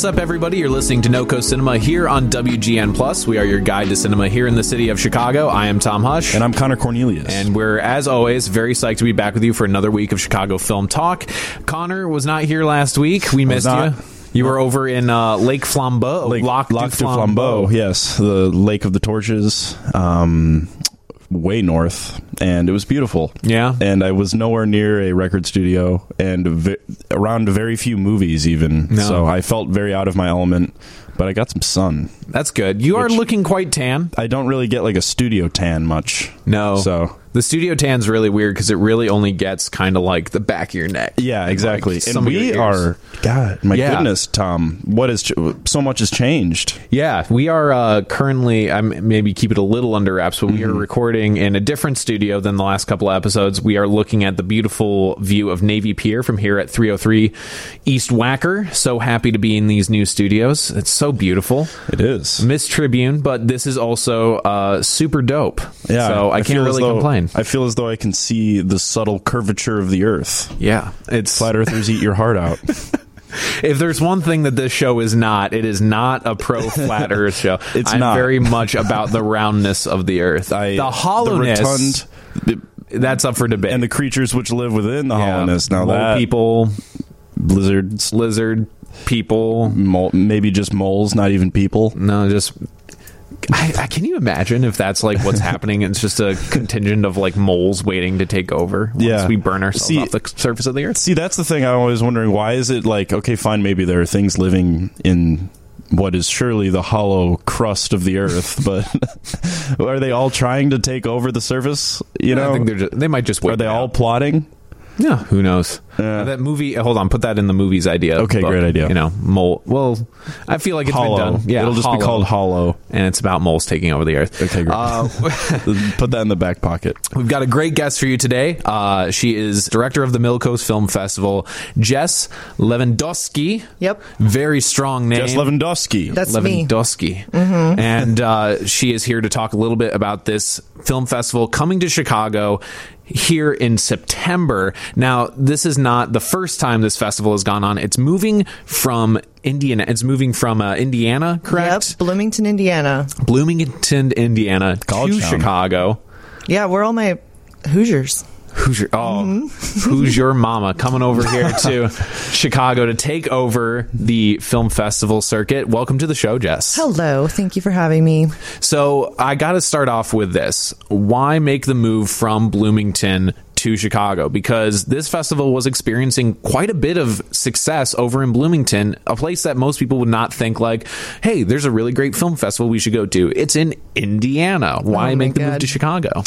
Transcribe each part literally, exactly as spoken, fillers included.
up, everybody? You're listening to NoCo Cinema here on W G N Plus. We are your guide to cinema here in the city of Chicago. I am Tom Hush. And I'm Connor Cornelius. And we're, as always, very psyched to be back with you for another week of Chicago Film Talk. Connor was not here last week. We missed you. You were over in uh, Lake Flambeau. Lake, Lac Lac du du Flambeau. Flambeau, yes. The Lake of the Torches. Um... way north, and it was beautiful. Yeah. And I was nowhere near a record studio and v- around very few movies even. No. So I felt very out of my element, but I got some sun. That's good. You are Which- looking quite tan. I don't really get like a studio tan much. No. So the studio tan's really weird because it really only gets kind of like the back of your neck. yeah, exactly. Like and some of your we ears. are, God, my Yeah. goodness, Tom, what is, ch- so much has changed. Yeah, we are uh, currently, I'm maybe keep it a little under wraps, but we are recording in a different studio than the last couple of episodes. We are looking at the beautiful view of Navy Pier from here at three oh three East Wacker. So happy to be in these new studios. It's so beautiful. It is. Miss Tribune, but this is also uh, super dope. Yeah, so I, I can't feel as really though- complain. I feel as though I can see the subtle curvature of the earth. Yeah, it's Flat earthers eat your heart out. if there's one thing that this show is not, it is not a pro flat Earth show. It's I'm not. very much about the roundness of the Earth, I, the hollowness. the rotund, That's up for debate. and the creatures which live within the Yeah. hollowness. Now Mole that people, lizards, lizard people, mole, maybe just moles, not even people. no, just. I, I can you imagine if that's like what's happening? It's just a contingent of like moles waiting to take over once Yeah. we burn ourselves See- off the surface of the earth. See, that's the thing I'm always wondering. Why is it like, okay, fine, maybe there are things living in what is surely the hollow crust of the earth, but are they all trying to take over the surface? You know, I think they're just, they might just wait. are they it all out. plotting? Yeah, who knows? Yeah. That movie. Hold on, put that in the movies idea. Okay, book. great idea. You know, mole. Well, I feel like it's Hollow. been done. Yeah, It'll just Hollow. be called Hollow. and it's about moles taking over the earth. Okay, great. Uh, Put that in the back pocket. We've got a great guest for you today. Uh, she is director of the Milkos Film Festival, Jess Lewandowski. Yep. Very strong name. Jess Lewandowski. That's me. Lewandowski. Mm-hmm. And uh, she is here to talk a little bit about this film festival coming to Chicago here in September. Now, this is not the first time this festival has gone on. It's moving from Indiana. It's moving from uh, Indiana, correct? Yep, Bloomington, Indiana. Bloomington, Indiana College to town. Chicago. Yeah, we're all my Hoosiers. Who's your oh Mm-hmm. who's your mama coming over here to Chicago to take over the film festival circuit? Welcome to the show, Jess. Hello, thank you for having me. So I got to start off with this. Why make the move from Bloomington to Chicago? Because this festival was experiencing quite a bit of success over in Bloomington, a place that most people would not think like, hey, there's a really great film festival we should go to. It's in Indiana. Why Oh my make the move God. to Chicago?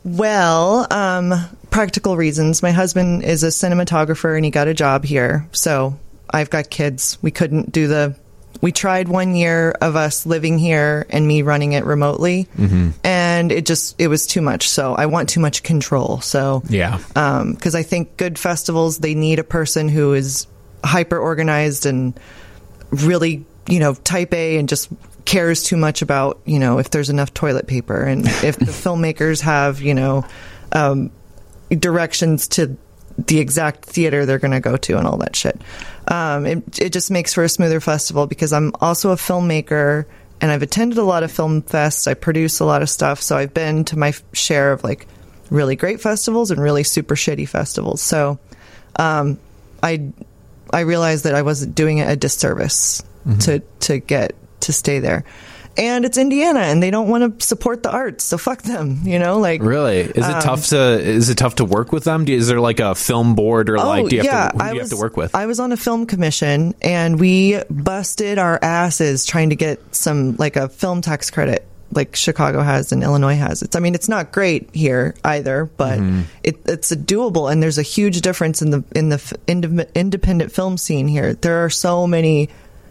Well, um, practical reasons. My husband is a cinematographer and he got a job here. So I've got kids. We couldn't do the. We tried one year of us living here and me running it remotely, Mm-hmm. and it just it was too much. So I want too much control. So Yeah. because I think good festivals, they need a person who is hyper organized and really, you know, type A and just cares too much about, you know, if there's enough toilet paper and if the filmmakers have, you know, um, directions to the exact theater they're going to go to and all that shit. Um, it, it just makes for a smoother festival because I'm also a filmmaker and I've attended a lot of film fests. I produce a lot of stuff. So I've been to my f- share of like really great festivals and really super shitty festivals. So um, I I realized that I wasn't doing it a disservice to to get to stay there. And it's Indiana, and they don't want to support the arts, so fuck them. You know, like Really? Is it Um, tough to is it tough to work with them? Do, is there like a film board or like do you have yeah, to who do I you was, have to work with? I was on a film commission, and we busted our asses trying to get some like a film tax credit, like Chicago has and Illinois has. It's I mean, it's not great here either, but Mm-hmm. it, it's a doable, and there's a huge difference in the in the f- inde- independent film scene here. There are so many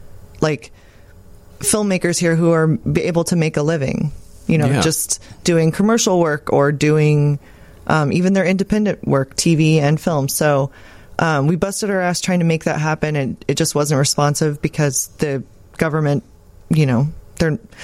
like filmmakers here who are b- able to make a living, you know, Yeah. just doing commercial work or doing um, even their independent work, T V and film. So um, we busted our ass trying to make that happen, and it just wasn't responsive because the government, you know, they're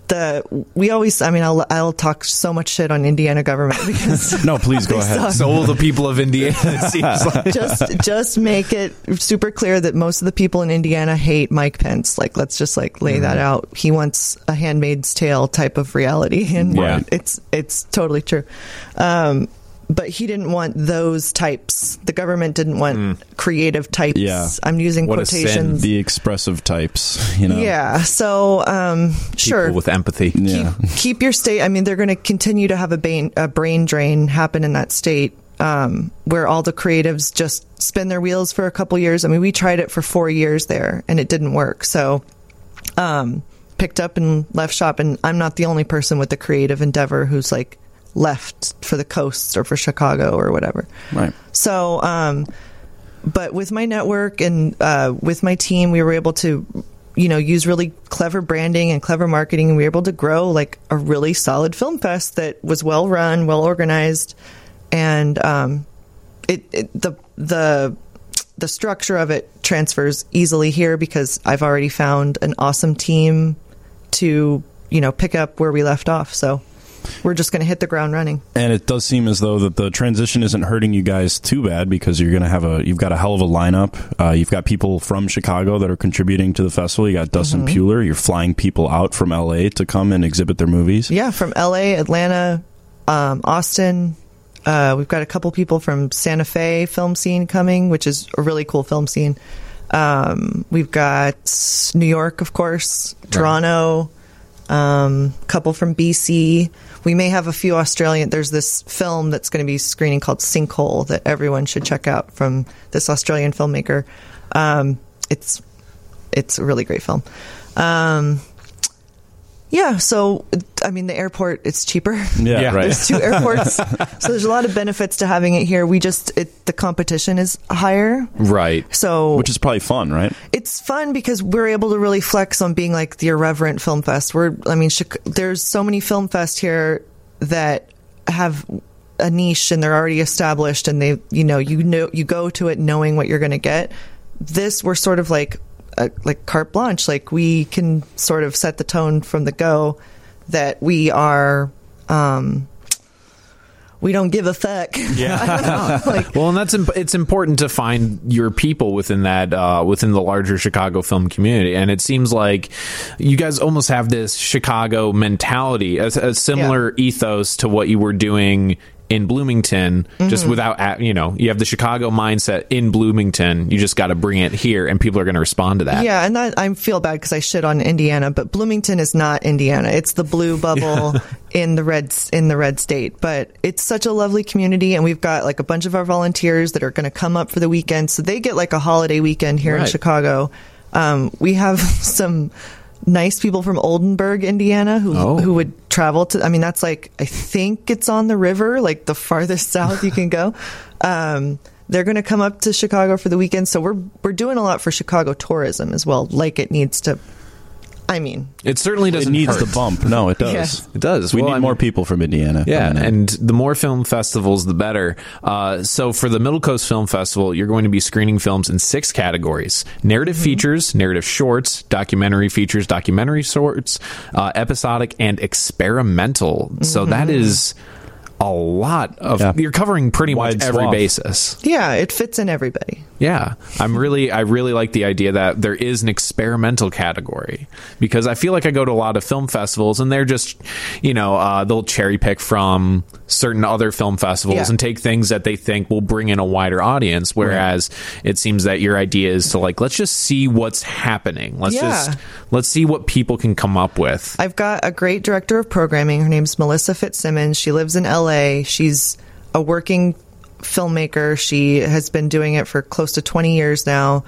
the we always I mean I'll I'll talk so much shit on Indiana government because no, please go they ahead. suck. So will the people of Indiana. It seems like. just just make it super clear that most of the people in Indiana hate Mike Pence. Like, let's just like lay mm. that out. He wants a Handmaid's Tale type of reality, and yeah. it's it's totally true. Um, but he didn't want those types. The government didn't want mm. creative types. Yeah. I'm using what quotations. The expressive types, you know. Yeah. So, um, sure. People with empathy. Keep, yeah. keep your state. I mean, they're going to continue to have a, brain, a brain drain happen in that state, um, where all the creatives just spin their wheels for a couple years. I mean, we tried it for four years there, and it didn't work. So, um, picked up and left shop. And I'm not the only person with the creative endeavor who's like, left for the coasts or for Chicago or whatever. Right. So, um, but with my network and uh, with my team, we were able to, you know, use really clever branding and clever marketing, and we were able to grow like a really solid film fest that was well run, well organized, and um, it, it the the the structure of it transfers easily here because I've already found an awesome team to, you know, pick up where we left off. So. We're just going to hit the ground running. And it does seem as though that the transition isn't hurting you guys too bad because you're going to have a, you've got a hell of a lineup. Uh, you've got people from Chicago that are contributing to the festival. You got Dustin mm-hmm. Puller. You're flying people out from L A to come and exhibit their movies. Yeah, from L A, Atlanta, um, Austin. Uh, we've got a couple people from Santa Fe film scene coming, which is a really cool film scene. Um, we've got New York, of course, Toronto, um, couple from B C. We may have a few Australian. There's this film that's going to be screening called Sinkhole that everyone should check out from this Australian filmmaker. Um, it's it's a really great film. Um, yeah, so I mean, the airport, it's cheaper. Yeah, yeah. Right. There's two airports, so there's a lot of benefits to having it here. We just it, the competition is higher, right? So which is probably fun, right? It's fun because we're able to really flex on being like the irreverent film fest. We're, I mean, there's so many film fests here that have a niche and they're already established, and they, you know, you know, you go to it knowing what you're going to get. This, we're sort of like. Uh, like carte blanche, like we can sort of set the tone from the go that we are um we don't give a fuck. Yeah. like, well, and that's imp- it's important to find your people within that uh within the larger Chicago film community, and it seems like you guys almost have this Chicago mentality, a, a similar yeah. ethos to what you were doing in Bloomington, mm-hmm. just without, you know, you have the Chicago mindset in Bloomington. You just got to bring it here, and people are going to respond to that. Yeah, and that, I feel bad because I shit on Indiana, but Bloomington is not Indiana. It's the blue bubble yeah. in the red in the red state. But it's such a lovely community, and we've got like a bunch of our volunteers that are going to come up for the weekend, so they get like a holiday weekend here right. in Chicago. Um, we have some nice people from Oldenburg, Indiana, who oh. who would travel to. I mean, that's like I think it's on the river, like the farthest south you can go. Um, they're going to come up to Chicago for the weekend, so we're we're doing a lot for Chicago tourism as well. Like it needs to. I mean, it certainly doesn't. It needs hurt. the bump. No, it does. Yeah. It does. We well, need I mean, more people from Indiana. Yeah, and the more film festivals, the better. Uh, so for the Middle Coast Film Festival, you're going to be screening films in six categories: narrative mm-hmm. features, narrative shorts, documentary features, documentary shorts, uh, episodic, and experimental. Mm-hmm. So that is a lot of. Yeah. You're covering pretty Wide much every swath. basis. Yeah, it fits in everybody. Yeah, I'm really, I really like the idea that there is an experimental category, because I feel like I go to a lot of film festivals and they're just, you know, uh, they'll cherry pick from certain other film festivals yeah. and take things that they think will bring in a wider audience. Whereas right. it seems that your idea is to like, let's just see what's happening. Let's yeah. just, let's see what people can come up with. I've got a great director of programming. Her name's Melissa Fitzsimmons. She lives in L A. She's a working filmmaker. She has been doing it for close to twenty years now.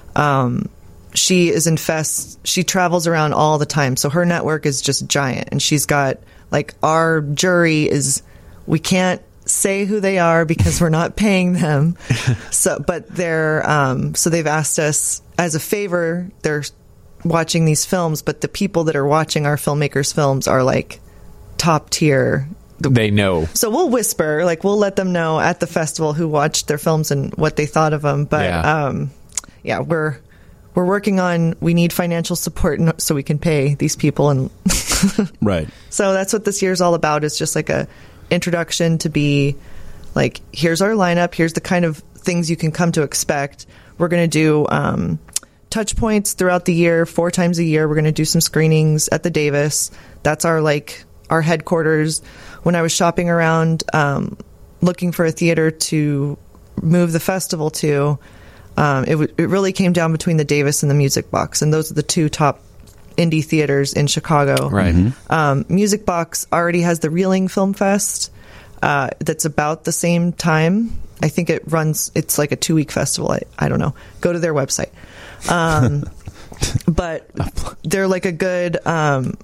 Um, she is in fests. She travels around all the time. So her network is just giant. And she's got, like, our jury is, we can't say who they are because we're not paying them. So, but they're, um, so they've asked us as a favor, they're watching these films, but the people that are watching our filmmakers' films are like top tier. They know. So we'll whisper, like we'll let them know at the festival who watched their films and what they thought of them. But yeah, um, yeah we're we're working on, we need financial support no- so we can pay these people. And Right. so that's what this year's all about, is just like a introduction to be like, here's our lineup, here's the kind of things you can come to expect. We're going to do um, touch points throughout the year, four times a year. We're going to do some screenings at the Davis. That's our like our headquarters. When I was shopping around um, looking for a theater to move the festival to, um, it, w- it really came down between the Davis and the Music Box, and those are the two top indie theaters in Chicago. Right. Mm-hmm. Um, Music Box already has the Reeling Film Fest. Uh, that's about the same time. I think it runs, it's like a two week festival. I, I don't know. Go to their website. Um, but they're like a good, um,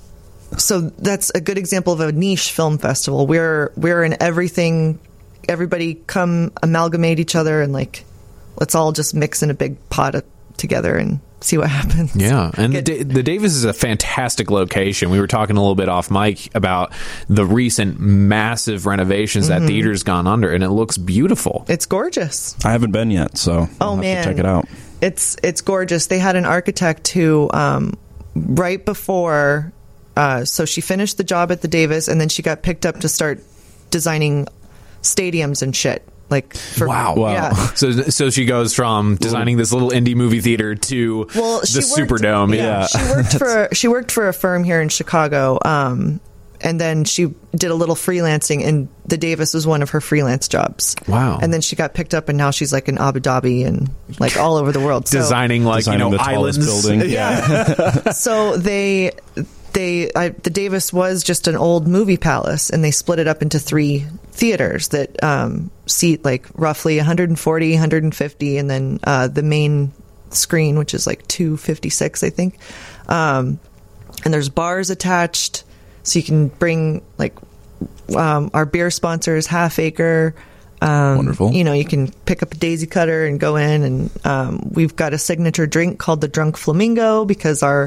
so that's a good example of a niche film festival. We're, we're in everything, everybody come amalgamate each other and like, let's all just mix in a big pot of, together and see what happens. Yeah, and Get- the, Da- the Davis is a fantastic location. We were talking a little bit off mic about the recent massive renovations Mm-hmm. that theater's gone under, and it looks beautiful. It's gorgeous. I haven't been yet, so I'll Oh have man, to check it out. It's it's gorgeous. They had an architect who, um, right before, uh, so she finished the job at the Davis, and then she got picked up to start designing stadiums and shit. Like, for, Wow. Wow. yeah. So, so she goes from designing this little indie movie theater to Well, the she worked, Superdome. Yeah, she worked for she worked for a firm here in Chicago, um, and then she did a little freelancing, and the Davis was one of her freelance jobs. Wow. And then she got picked up, and now she's like in Abu Dhabi and like all over the world. So, designing like Designing you know the tallest islands. building. Yeah. so they they I, the Davis was just an old movie palace, and they split it up into three theaters that um, seat like roughly one hundred forty, one hundred fifty, and then uh, the main screen, which is like two fifty-six, I think. Um, and there's bars attached, so you can bring like um, our beer sponsors, Half Acre. Um, Wonderful. You know, you can pick up a daisy cutter and go in, and um, we've got a signature drink called the Drunk Flamingo, because our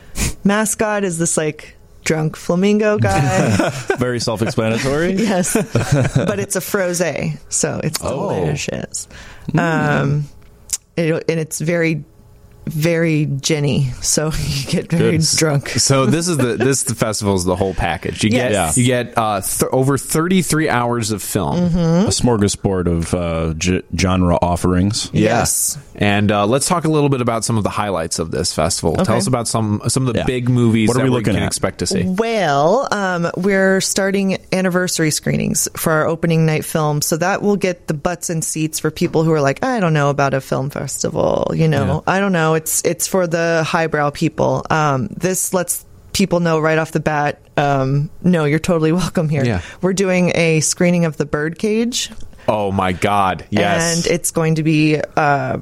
mascot is this like drunk flamingo guy. Very self-explanatory. Yes, but it's a frosé, so it's Oh. delicious. Um, it, and it's very, very ginny, so you get very Good. drunk. So this is the this the festival is the whole package. You get Yes. you get uh, th- over thirty-three hours of film. Mm-hmm. A smorgasbord of uh, g- genre offerings. Yeah. Yes. And uh, let's talk a little bit about some of the highlights of this festival. Tell Okay. us about some some of the Yeah. big movies What are that we we looking can at? expect to see. Well, um, we're starting anniversary screenings for our opening night film, so that will get the butts and seats for people who are like, I don't know about a film festival, you know, I don't know. It's it's for the highbrow people. Um, this lets people know right off the bat, um, no, you're totally welcome here. Yeah. We're doing a screening of The Birdcage, Oh my God! Yes. and it's going to be uh,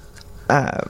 uh,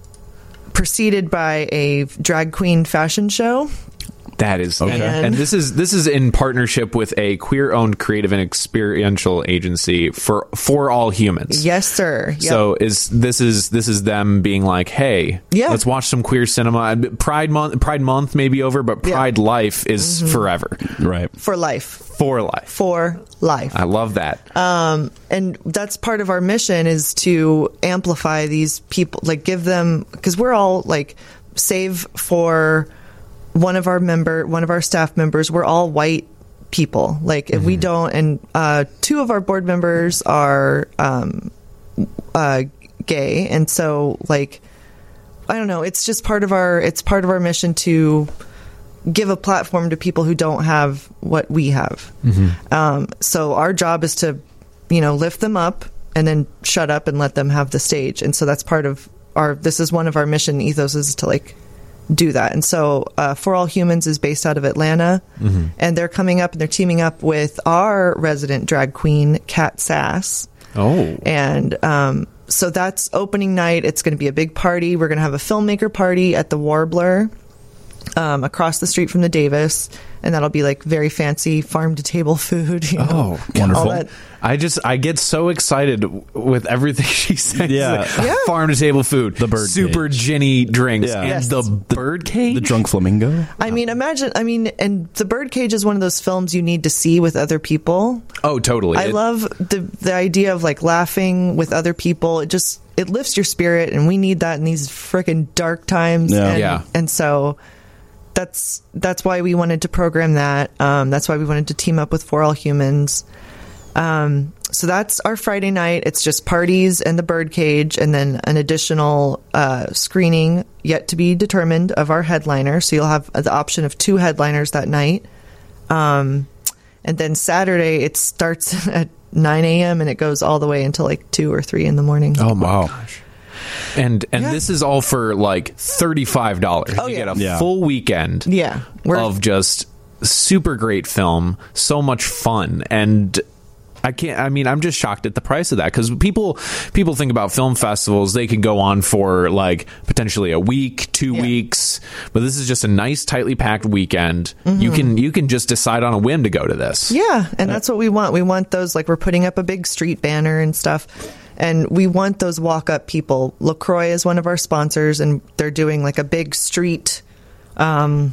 preceded by a drag queen fashion show. That is, Okay. and, and this is this is in partnership with a queer-owned creative and experiential agency for for all humans. Yes, sir. Yep. So is this is this is them being like, hey, Yeah. let's watch some queer cinema. Pride month, Pride month may be over, but Yeah. Pride life is forever, Right. for life. for life. For life. I love that. Um, and that's part of our mission, is to amplify these people, like give them, because we're all like, save for one of our member, one of our staff members, we're all white people. Like if we don't, and uh, two of our board members are um, uh, gay, and so like, I don't know. It's just part of our. It's part of our mission to give a platform to people who don't have what we have. Um, so our job is to, you know, lift them up and then shut up and let them have the stage. And so that's part of our. This is one of our mission ethos, is to like do that. And so uh, For All Humans is based out of Atlanta, and they're coming up and they're teaming up with our resident drag queen, Kat Sass. Oh, And um, so that's opening night. It's going to be a big party. We're going to have a filmmaker party at the Warbler. um, across the street from the Davis, and that'll be like very fancy farm to table food. You know, Oh, wonderful. all that. I just I get so excited with everything she says. Yeah. Like, Yeah. farm to table food, The bird super cage. ginny drinks, Yeah. and Yes. the bird cage. The drunk flamingo. I mean, imagine. I mean, and The Birdcage is one of those films you need to see with other people. Oh, totally. I It- love the the idea of like laughing with other people. It just it lifts your spirit, and we need that in these freaking dark times. Yeah. And, Yeah. and so that's that's why we wanted to program that. Um, that's why we wanted to team up with For All Humans. Um, so that's our Friday night. It's just parties and the Birdcage, and then an additional uh, screening yet to be determined of our headliner. So you'll have the option of two headliners that night. Um, and then Saturday it starts at nine a.m. and it goes all the way until like two or three in the morning. Oh my Wow. gosh. And and Yeah. this is all for like thirty-five dollars. Oh, you yeah. get a Yeah. full weekend Yeah, we're of just super great film, so much fun, and I can't. I mean, I'm just shocked at the price of that, because people people think about film festivals, they can go on for like potentially a week, two Yeah. weeks, but this is just a nice, tightly packed weekend. You can you can just decide on a whim to go to this. Yeah, and that's what we want. We want those, like, we're putting up a big street banner and stuff, and we want those walk-up people. LaCroix is one of our sponsors, and they're doing like a big street um,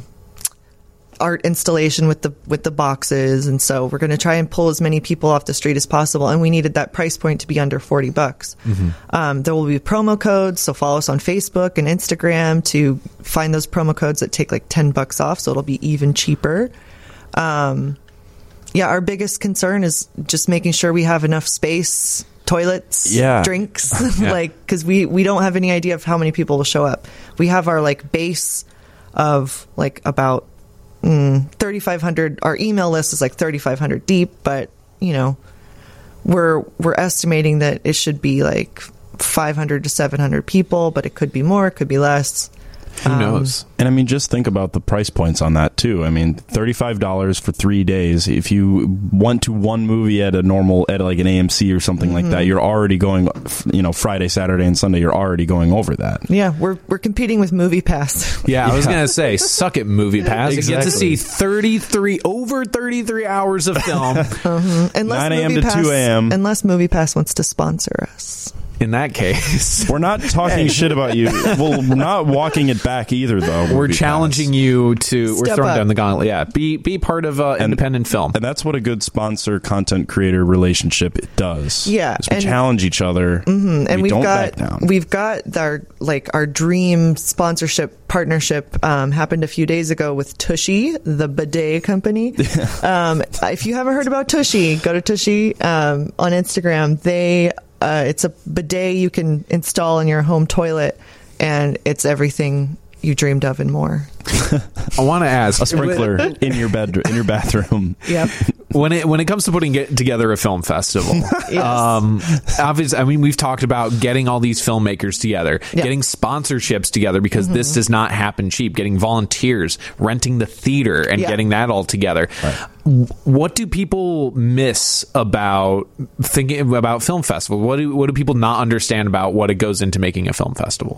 art installation with the with the boxes, and so we're going to try and pull as many people off the street as possible, and we needed that price point to be under forty bucks. Um, there will be promo codes, so follow us on Facebook and Instagram to find those promo codes that take like ten bucks off, so it'll be even cheaper. Um, yeah, our biggest concern is just making sure we have enough space, toilets, Yeah. drinks, Yeah. like, because we, we don't have any idea of how many people will show up. We have our like base of like about mm, thirty-five hundred. Our email list is like thirty-five hundred deep, but you know, we're we're estimating that it should be like five hundred to seven hundred people, but it could be more, it could be less. Who Um, knows? And I mean, just think about the price points on that too. I mean, thirty-five dollars for three days. If you went to one movie at a normal, at like an A M C or something like that, you're already going, you know, Friday, Saturday, and Sunday, you're already going over that. Yeah, we're we're competing with MoviePass. Yeah, I was gonna say, suck it, Movie Pass. You get to Exactly. see thirty-three over thirty-three hours of film. Unless nine a.m. to MoviePass two a.m. Unless MoviePass wants to sponsor us. In that case, We're not talking shit about you. Well, we're not walking it back either, though. we're Movie challenging Pass. you to. We're Step throwing up. down the gauntlet. Yeah, be be part of uh, independent film. And that's what a good sponsor content creator relationship does. Yeah, is we and- challenge each other, and we we've don't got back down. we've got our like our dream sponsorship partnership um, happened a few days ago with Tushy, the bidet company. um, if you haven't heard about Tushy, go to Tushy um, on Instagram. They uh, it's a bidet you can install in your home toilet, and it's everything you dreamed of and more. I want to ask a sprinkler in your bed, in your bathroom. Yep. when it when it comes to putting get, together a film festival. Yes. Um, obviously, I mean, we've talked about getting all these filmmakers together, Yeah. getting sponsorships together, because this does not happen cheap. Getting volunteers, renting the theater, and Yeah. getting that all together. What do people miss about thinking about film festival? What do what do people not understand about what it goes into making a film festival?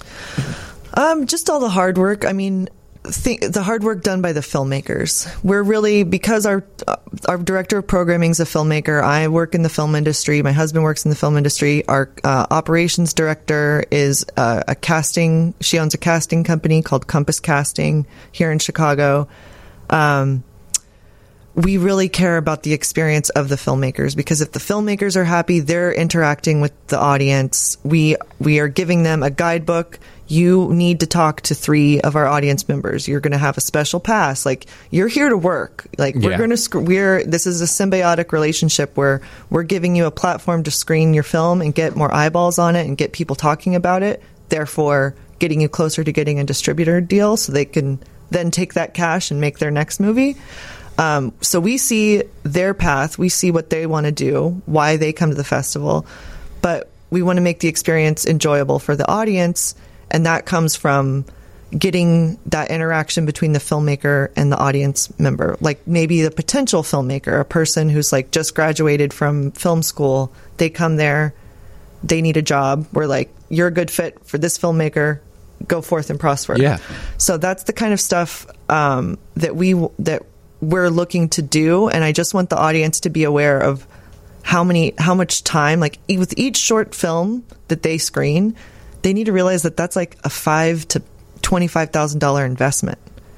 Um, just all the hard work. I mean, think, the hard work done by the filmmakers. We're really, because our uh, our director of programming is a filmmaker. I work in the film industry. My husband works in the film industry. Our uh, operations director is uh, a casting. She owns a casting company called Compass Casting here in Chicago. Um, we really care about the experience of the filmmakers, because if the filmmakers are happy, they're interacting with the audience. We we are giving them a guidebook. You need to talk to three of our audience members. You're going to have a special pass. Like, you're here to work. Like, we're Yeah. going to sc- we're this is a symbiotic relationship where we're giving you a platform to screen your film and get more eyeballs on it and get people talking about it. Therefore, getting you closer to getting a distributor deal so they can then take that cash and make their next movie. Um, so we see their path, we see what they want to do, why they come to the festival, but we want to make the experience enjoyable for the audience, and that comes from getting that interaction between the filmmaker and the audience member. Like, maybe the potential filmmaker, a person who's like just graduated from film school, they come there, they need a job. We're like, you're a good fit for this filmmaker. go forth and prosper. Yeah. So that's the kind of stuff um, that we that we're looking to do, and I just want the audience to be aware of how many how much time, like with each short film that they screen, they need to realize that that's like a five to twenty-five thousand dollar investment.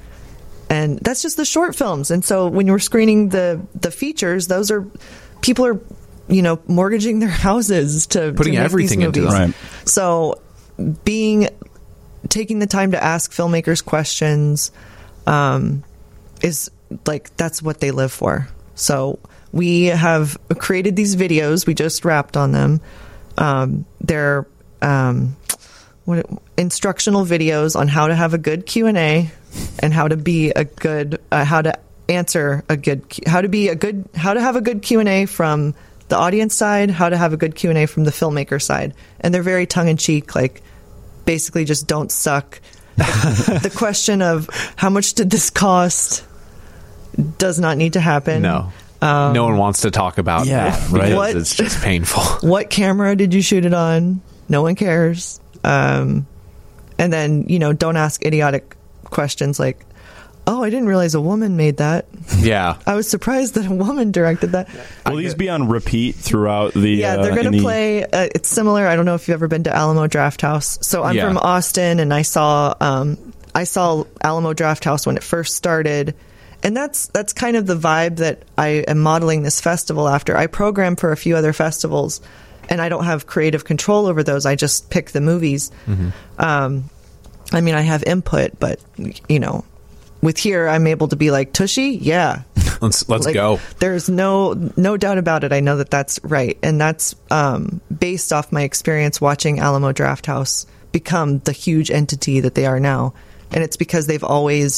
And that's just the short films. And so when you're screening the the features, those are people are, you know, mortgaging their houses to putting to make everything these into movies. them. Right. So being taking the time to ask filmmakers questions um, is like that's what they live for. So we have created these videos. We just wrapped on them. Um, they're um, what, instructional videos on how to have a good Q and A and how to be a good uh, how to answer a good how to be a good how to have a good Q and A from the audience side, how to have a good Q and A from the filmmaker side. And they're very tongue-in-cheek, like basically just don't suck. The question of how much did this cost does not need to happen. No. Um, no one wants to talk about Yeah, it right. because What- it's just painful. What camera did you shoot it on? No one cares. Um, and then, you know, don't ask idiotic questions like, oh, I didn't realize a woman made that. Yeah. I was surprised that a woman directed that. Will these be on repeat throughout the? Yeah, they're uh, going to any- play. Uh, it's similar. I don't know if you've ever been to Alamo Drafthouse. So I'm Yeah. from Austin, and I saw um, I saw Alamo Drafthouse when it first started, and that's that's kind of the vibe that I am modeling this festival after. I program for a few other festivals, and I don't have creative control over those. I just pick the movies. Mm-hmm. Um, I mean, I have input, but you know, with here, I'm able to be like, Tushy, yeah. Let's let's Like, go. There's no no doubt about it. I know that that's right, and that's um, based off my experience watching Alamo Drafthouse become the huge entity that they are now, and it's because they've always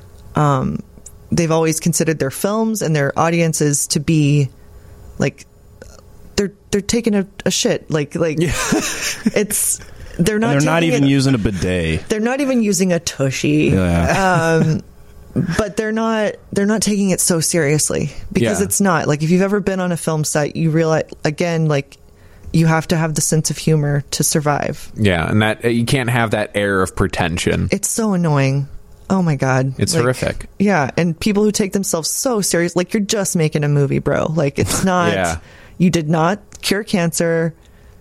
um, they've always considered their films and their audiences to be like they're they're taking a, a shit like like it's they're not And they're not taking even it- using a bidet. they're not even using a tushy. Yeah. Um, but they're not they're not taking it so seriously because Yeah. it's not. Like if you've ever been on a film set, you realize again like you have to have the sense of humor to survive. Yeah, and that you can't have that air of pretension. It's so annoying. Oh my god. It's Like, horrific. Yeah, and people who take themselves so serious, like you're just making a movie, bro. Like it's not Yeah. you did not cure cancer.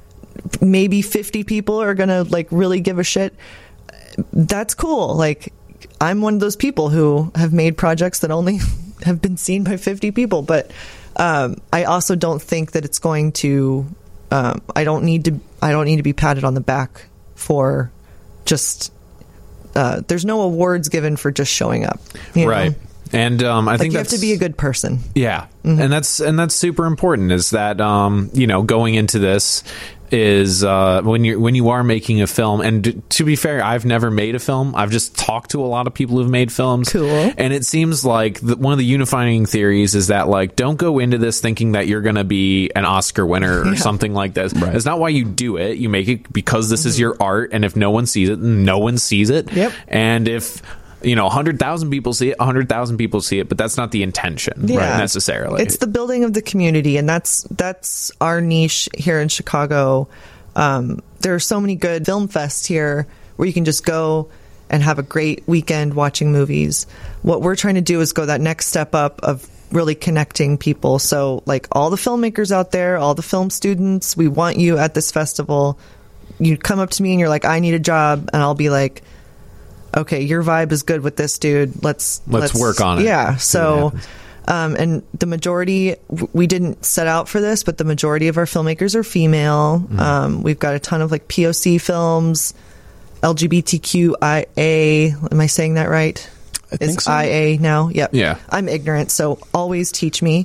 Maybe fifty people are going to like really give a shit. That's cool. Like I'm one of those people who have made projects that only have been seen by fifty people, but um, I also don't think that it's going to um, I don't need to I don't need to be patted on the back for just uh, there's no awards given for just showing up. You know? Right. And um, I Like think you have that's to be a good person. Yeah, and that's and that's super important. Is that um, you know going into this is uh, when you when you are making a film. And d- to be fair, I've never made a film. I've just talked to a lot of people who've made films. Cool. And it seems like the, one of the unifying theories is that like don't go into this thinking that you're going to be an Oscar winner or Yeah. something like this. Right. It's not why you do it. You make it because this is your art, and if no one sees it, no one sees it. Yep. And if you know, one hundred thousand people see it, one hundred thousand people see it, but that's not the intention Yeah. right, necessarily. It's the building of the community, and that's that's our niche here in Chicago. Um, there are so many good film fests here where you can just go and have a great weekend watching movies. What we're trying to do is go that next step up of really connecting people. So, like all the filmmakers out there, all the film students, we want you at this festival. You come up to me and you're like, I need a job, and I'll be like, okay, your vibe is good with this dude. Let's Let's work on it. Yeah. See what So, happens. um, and the majority, w- we didn't set out for this, but the majority of our filmmakers are female. Mm-hmm. Um, we've got a ton of like P O C films, L G B T Q I A. Am I saying that right? I think It's so. I A now. Yep. Yeah. I'm ignorant, so always teach me.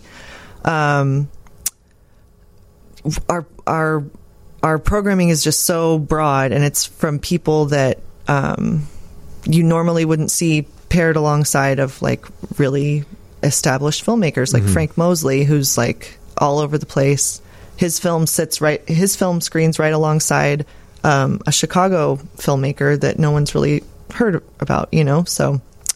Um, our our our programming is just so broad, and it's from people that um, you normally wouldn't see paired alongside of like really established filmmakers like Frank Mosley, who's like all over the place. His film sits right, his film screens right alongside um, a Chicago filmmaker that no one's really heard about, you know? So,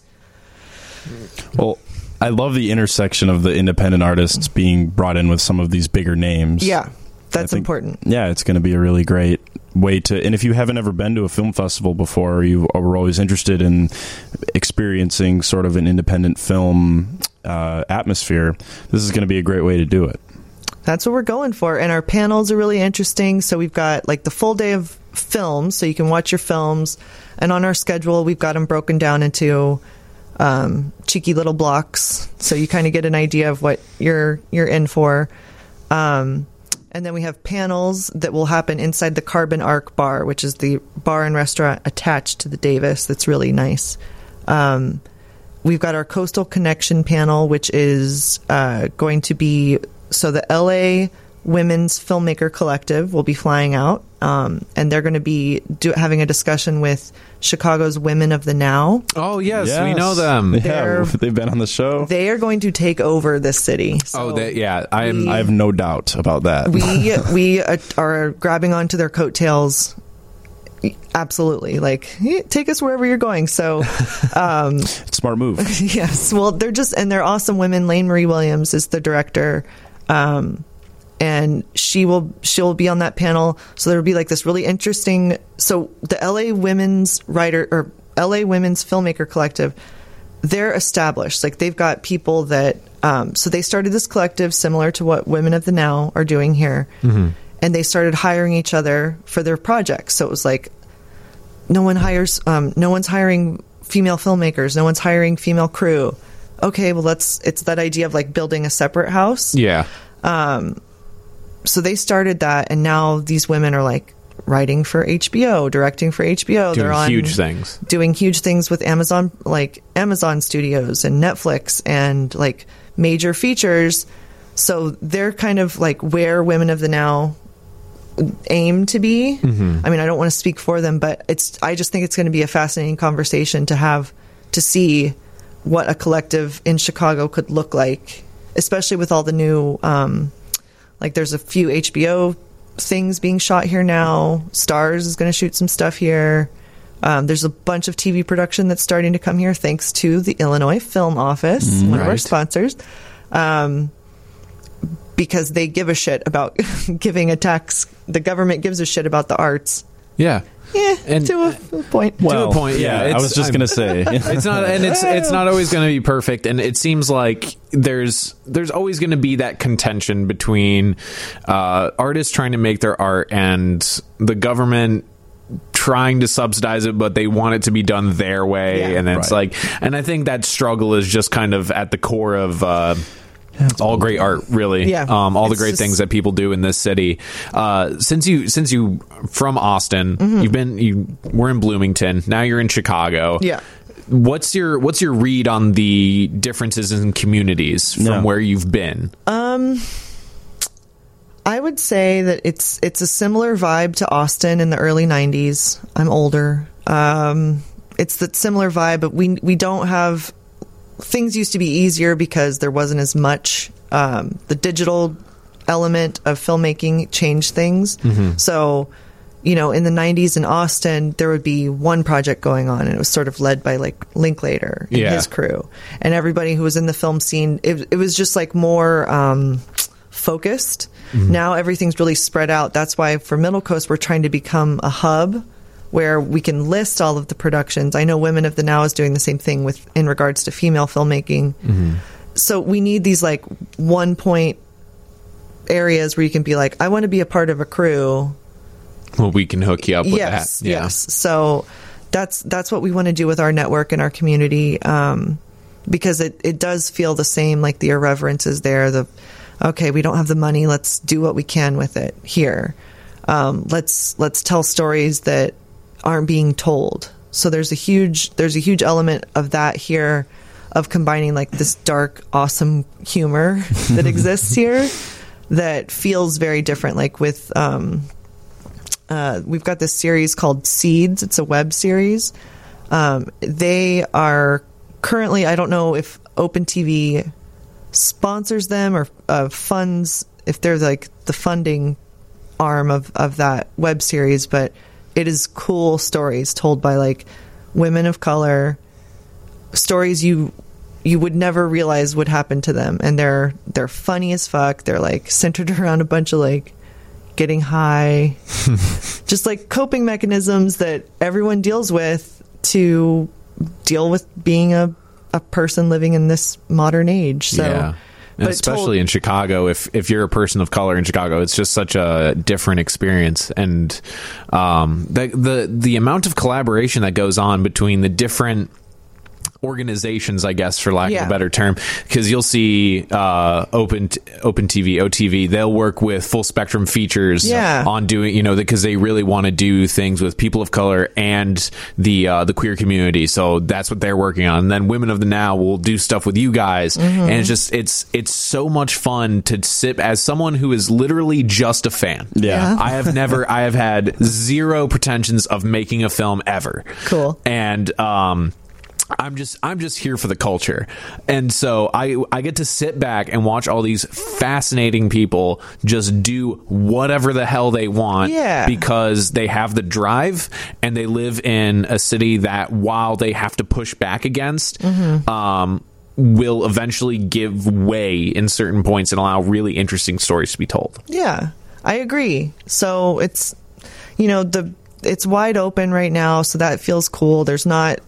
Well, I love the intersection of the independent artists being brought in with some of these bigger names. yeah. That's think, important. Yeah, it's going to be a really great way to, and if you haven't ever been to a film festival before, or you were always interested in experiencing sort of an independent film uh, atmosphere, this is going to be a great way to do it. That's what we're going for. And our panels are really interesting. So we've got like the full day of films, so you can watch your films. And on our schedule, we've got them broken down into um, cheeky little blocks, so you kind of get an idea of what you're you're in for. Um, and then we have panels that will happen inside the Carbon Arc Bar, which is the bar and restaurant attached to the Davis. That's really nice. Um, we've got our Coastal Connection panel, which is uh, going to be, so the L A Women's Filmmaker Collective will be flying out, um, and they're going to be do, having a discussion with Chicago's Women of the Now. Oh, yes, Yes. we know them. Yeah, They're- they've been on the show. They are going to take over this city. So oh, they, yeah. I am. we- I have no doubt about that. we we uh, are grabbing onto their coattails. Absolutely, like eh, take us wherever you're going. So, um, Smart move. yes, well, they're just and they're awesome women. Lane Marie Williams is the director, um, and she will she'll be on that panel. So there'll be like this really interesting. So the L A Women's Writer or L A Women's Filmmaker Collective, they're established. Like they've got people that. Um, so they started this collective similar to what Women of the Now are doing here. Mm-hmm. And they started hiring each other for their projects. So it was like, no one hires, um, no one's hiring female filmmakers. No one's hiring female crew. Okay, well, let's, it's that idea of like building a separate house. Yeah. So they started that. And now these women are like writing for H B O, directing for H B O. Doing They're on huge things. doing huge things with Amazon, like Amazon Studios and Netflix and like major features. So they're kind of like where Women of the Now aim to be. Mm-hmm. I mean, I don't want to speak for them, but it's, I just think it's going to be a fascinating conversation to have, to see what a collective in Chicago could look like, especially with all the new, um, like there's a few H B O things being shot here now. Stars is going to shoot some stuff here. Um, there's a bunch of T V production that's starting to come here thanks to the Illinois Film Office, mm, one right. of our sponsors, um, because they give a shit about giving a tax. The government gives a shit about the arts. Yeah. Yeah, and, to a, a point. Well, to a point, yeah. yeah I was just going to say. It's not, and it's it's not always going to be perfect, and it seems like there's there's always going to be that contention between uh, artists trying to make their art and the government trying to subsidize it, but they want it to be done their way, yeah, and it's right. like, and I think that struggle is just kind of at the core of. Uh, all great art, really. Yeah, um, all the it's great just, things that people do in this city. Uh, since you, since you from Austin, mm-hmm. you've been, you were in Bloomington. Now you're in Chicago. Yeah. What's your, what's your read on the differences in communities from no. where you've been? Um, I would say that it's it's a similar vibe to Austin in the early nineties. I'm older. Um, it's that similar vibe, but we we don't have. Things used to be easier because there wasn't as much. Um, the digital element of filmmaking changed things. Mm-hmm. So, you know, in the nineties in Austin, there would be one project going on, and it was sort of led by like Linklater and yeah. his crew, and everybody who was in the film scene. It, it was just like more um, focused. Mm-hmm. Now everything's really spread out. That's why for Middle Coast, we're trying to become a hub where we can list all of the productions. I know Women of the Now is doing the same thing with in regards to female filmmaking. Mm-hmm. So we need these like one point areas where you can be like, I want to be a part of a crew. Well, we can hook you up with yes, that. Yeah. Yes. So that's that's what we want to do with our network and our community, um, because it, it does feel the same, like the irreverence is there. The okay, we don't have the money. Let's do what we can with it here. Um, let's let's tell stories that aren't being told. So there's a huge there's a huge element of that here, of combining like this dark, awesome humor that exists here that feels very different. Like with um, uh, we've got this series called Seeds. It's a web series. Um, they are currently, I don't know if Open T V sponsors them or uh, funds, if they're like the funding arm of, of that web series, but it is cool stories told by like women of color, stories you you would never realize would happen to them, and they're they're funny as fuck. They're like centered around a bunch of like, getting high, just like coping mechanisms that everyone deals with to deal with being a, a person living in this modern age. So, yeah. And but especially told- in Chicago, if if you're a person of color in Chicago, it's just such a different experience, and um, the the the amount of collaboration that goes on between the different organizations, I guess, for lack Yeah. of a better term, because you'll see uh, Open Open T V, O T V, they'll work with Full Spectrum Features Yeah. on doing, you know, because they really want to do things with people of color and the uh, the queer community. So that's what they're working on. And then Women of the Now will do stuff with you guys, and it's just it's it's so much fun to sit as someone who is literally just a fan. Yeah. Yeah. I have never, I have had zero pretensions of making a film ever. Cool. And um, I'm just, I'm just here for the culture, and so I, I get to sit back and watch all these fascinating people just do whatever the hell they want, Yeah. because they have the drive and they live in a city that, while they have to push back against, Mm-hmm. um, will eventually give way in certain points and allow really interesting stories to be told. Yeah, I agree. So it's, you know, the it's wide open right now, so that feels cool. There's not,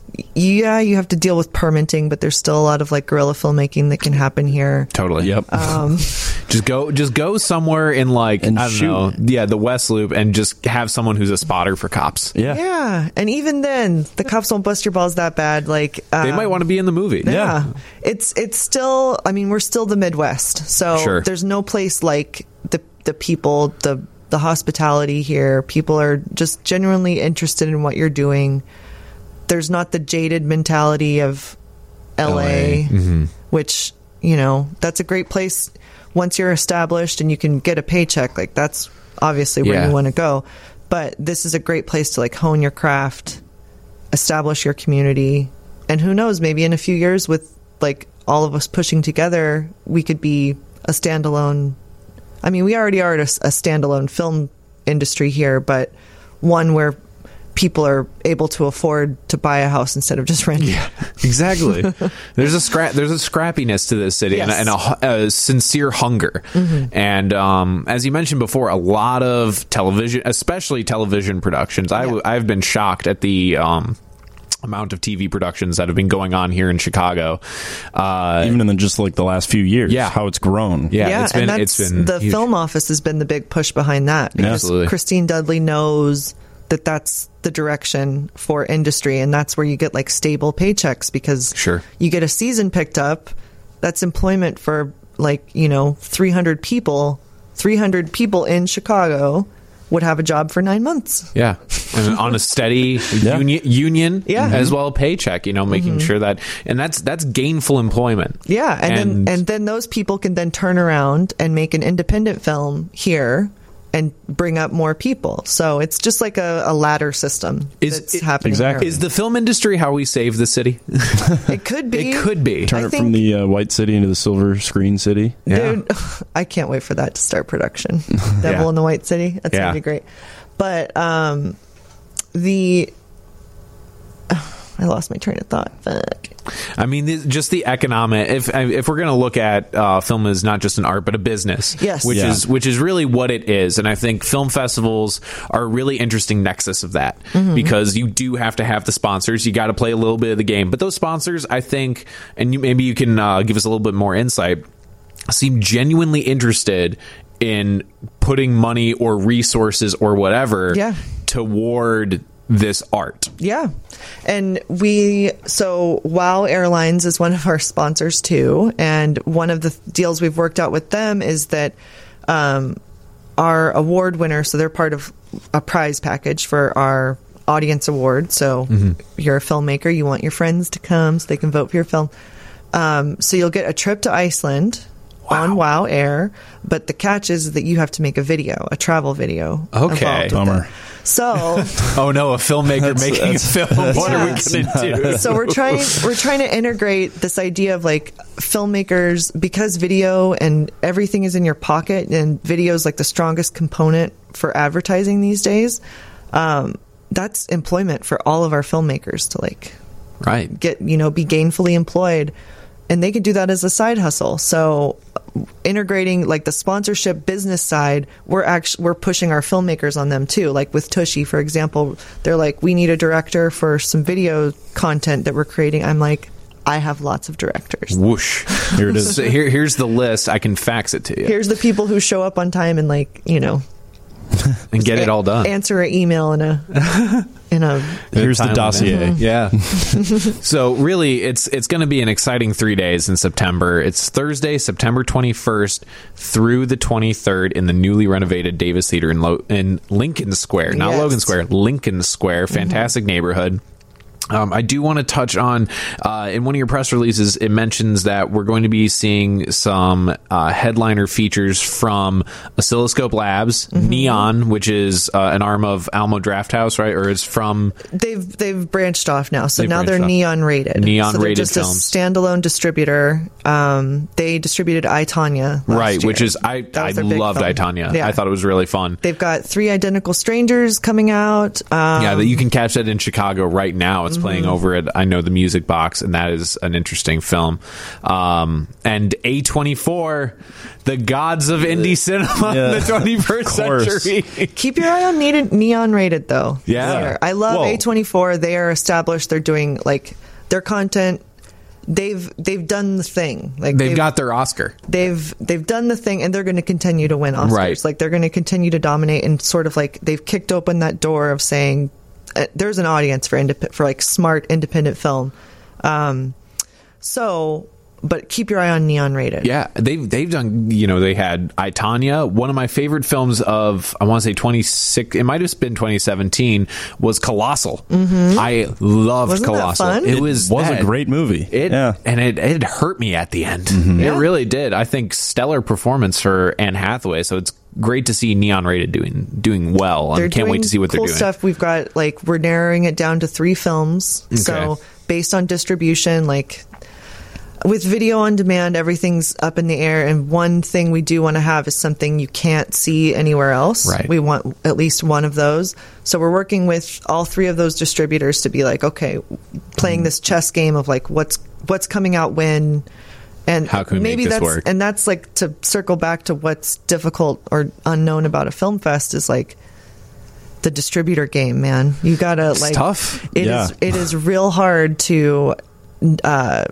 yeah, you have to deal with permitting, but there's still a lot of like guerrilla filmmaking that can happen here. Totally. Yep. Um, Just go, just go somewhere in like And I don't shoot. know, yeah, the West Loop, and just have someone who's a spotter for cops. yeah. yeah, and even then, the cops won't bust your balls that bad. Like They um, might want to be in the movie. Yeah. It's it's still, I mean, we're still the Midwest. So Sure. there's no place like the the people, the the hospitality here. People are just genuinely interested in what you're doing. There's not the jaded mentality of L A, Mm-hmm. which, you know, that's a great place once you're established and you can get a paycheck. Like that's obviously where Yeah. you want to go. But this is a great place to like hone your craft, establish your community, and who knows, maybe in a few years with like all of us pushing together, we could be a standalone. I mean, we already are a, a standalone film industry here, but one where people are able to afford to buy a house instead of just renting. Yeah, exactly. There's a scrap. There's a scrappiness to this city, Yes. and, a, and a, a sincere hunger. And um, as you mentioned before, a lot of television, especially television productions. I, Yeah. I've been shocked at the um, amount of T V productions that have been going on here in Chicago. Uh, Even in the, just like the last few years, Yeah. how it's grown. yeah, Yeah, it's been. and that's It's been the huge. film office has been the big push behind that because Absolutely. Christine Dudley knows that that's the direction for industry, and that's where you get like stable paychecks because Sure. you get a season picked up. That's employment for like, you know, three hundred people. three hundred people in Chicago would have a job for nine months. Yeah, and on a steady Yeah. union, union Yeah. as well, paycheck. You know, making sure that, and that's that's gainful employment. Yeah, and, And- then and then those people can then turn around and make an independent film here and bring up more people. So it's just like a, a ladder system Is that's it- happening. exactly. here. Is the film industry how we save the city? It could be. It could be. Turn I it think- from the uh, white city into the silver screen city. Yeah. Dude, I can't wait for that to start production. Devil Yeah. in the White City. That's Yeah. gonna be great. But um, the I lost my train of thought. Fuck. I mean, this- just the economic. If if we're going to look at uh, film as not just an art but a business, Yes. which Yeah. is which is really what it is, and I think film festivals are a really interesting nexus of that because you do have to have the sponsors. You got to play a little bit of the game, but those sponsors, I think, and you, maybe you can uh, give us a little bit more insight, seem genuinely interested in putting money or resources or whatever Yeah. toward this art. Yeah. And we, so WOW Airlines is one of our sponsors too. And one of the deals we've worked out with them is that um, our award winner, so they're part of a prize package for our audience award. So you're a filmmaker, you want your friends to come so they can vote for your film. Um, so you'll get a trip to Iceland on WOW Air, but the catch is that you have to make a video, a travel video. Okay. involved with Bummer. it. So Oh no, a filmmaker That's- making a that's- film. What are we Yeah. going to do? so we're trying we're trying to integrate this idea of like filmmakers, because video and everything is in your pocket, and video is like the strongest component for advertising these days. Um, that's employment for all of our filmmakers to like Right. get, you know, be gainfully employed, and they can do that as a side hustle. So integrating like the sponsorship business side. We're actually we're pushing our filmmakers on them too. Like with Tushy, for example, they're like, we need a director for some video content that we're creating. I'm like, I have lots of directors. Whoosh. Here it is. So here, here's the list. I can fax it to you. Here's the people who show up on time and like, you know, and get it all done. Answer an email in a in a. Here's the dossier. Yeah. So really, it's it's going to be an exciting three days in September. It's Thursday, September twenty-first through the twenty-third in the newly renovated Davis Theater in Lo- in Lincoln Square, not Yes. Logan Square, Lincoln Square. Fantastic mm-hmm. neighborhood. Um, I do want to touch on, uh, in one of your press releases, it mentions that we're going to be seeing some uh, headliner features from Oscilloscope Labs, mm-hmm. Neon, which is uh, an arm of Alamo Drafthouse, right? Or it's from... They've they've branched off now, so They've now they're branched off. Neon rated. Neon so they're rated just films. a standalone distributor. Um, they distributed I, Tonya last Right, year. which is... I, That I was their big loved film. I, Tonya. Yeah. I thought it was really fun. They've got Three Identical Strangers coming out. Um, Yeah, that you can catch that in Chicago right now. It's mm-hmm. playing over at I Know the Music Box, and that is an interesting film. Um, and A twenty-four, the gods of indie cinema Yeah. in the twenty-first Of course. century. Keep your eye on needed, Neon rated, though. Yeah. Here. I love Whoa. A twenty-four. They are established. They're doing, like, their content. They've they've done the thing. Like They've got their Oscar. They've they've done the thing, and they're going to continue to win Oscars. Right. Like they're going to continue to dominate, and sort of like they've kicked open that door of saying uh, there's an audience for indep- for like smart independent film. Um, so, but keep your eye on Neon rated. Yeah, they've they've done. You know, they had I, Tonya. One of my favorite films of I want to say twenty-six. It might have been twenty seventeen. Was Colossal. Mm-hmm. I loved Wasn't that Colossal. fun? It It was was that- a great movie. It yeah. and it it hurt me at the end. Mm-hmm. It Yeah. really did. I think stellar performance for Anne Hathaway. So it's great to see Neon rated doing doing well. They're And can't doing wait to see what cool they're doing. stuff. We've got like we're narrowing it down to three films. So Okay. based on distribution, like with video on demand, everything's up in the air. And one thing we do want to have is something you can't see anywhere else. Right. We want at least one of those. So we're working with all three of those distributors to be like, okay, playing this chess game of like what's what's coming out when. And How can we maybe make this that's work? and that's like to circle back to what's difficult or unknown about a film fest is like the distributor game, man. You gotta It's like tough. It Yeah. is it is real hard to uh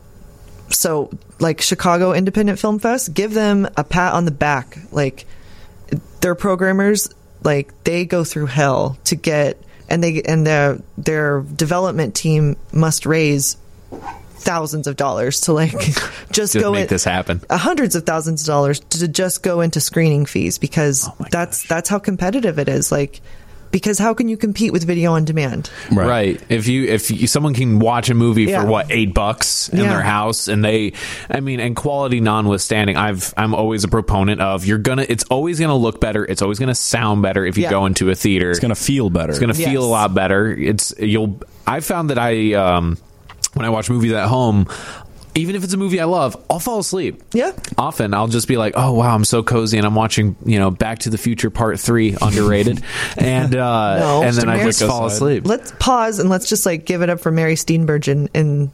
so like Chicago Independent Film Fest, give them a pat on the back. Like their programmers, like they go through hell to get and they and their their development team must raise thousands of dollars to like just, Just go make in, this happen. uh, hundreds of thousands of dollars to just go into screening fees because Oh my that's gosh. that's how competitive it is. Like because how can you compete with video on demand? Right. Right. If you if you, someone can watch a movie Yeah. for what eight bucks in Yeah. their house, and they, I mean, and quality notwithstanding, I've I'm always a proponent of you're gonna. It's always gonna look better. It's always gonna sound better if you Yeah. go into a theater. It's going to feel better. It's gonna feel Yes. a lot better. It's you'll. I found that I um when I watch movies at home. Even if it's a movie I love, I'll fall asleep. Yeah. Often I'll just be like, oh, wow, I'm so cozy. And I'm watching, you know, Back to the Future Part three, underrated. and uh, No. and then I Mary- just fall aside. asleep. Let's pause and let's just like give it up for Mary Steenburgen and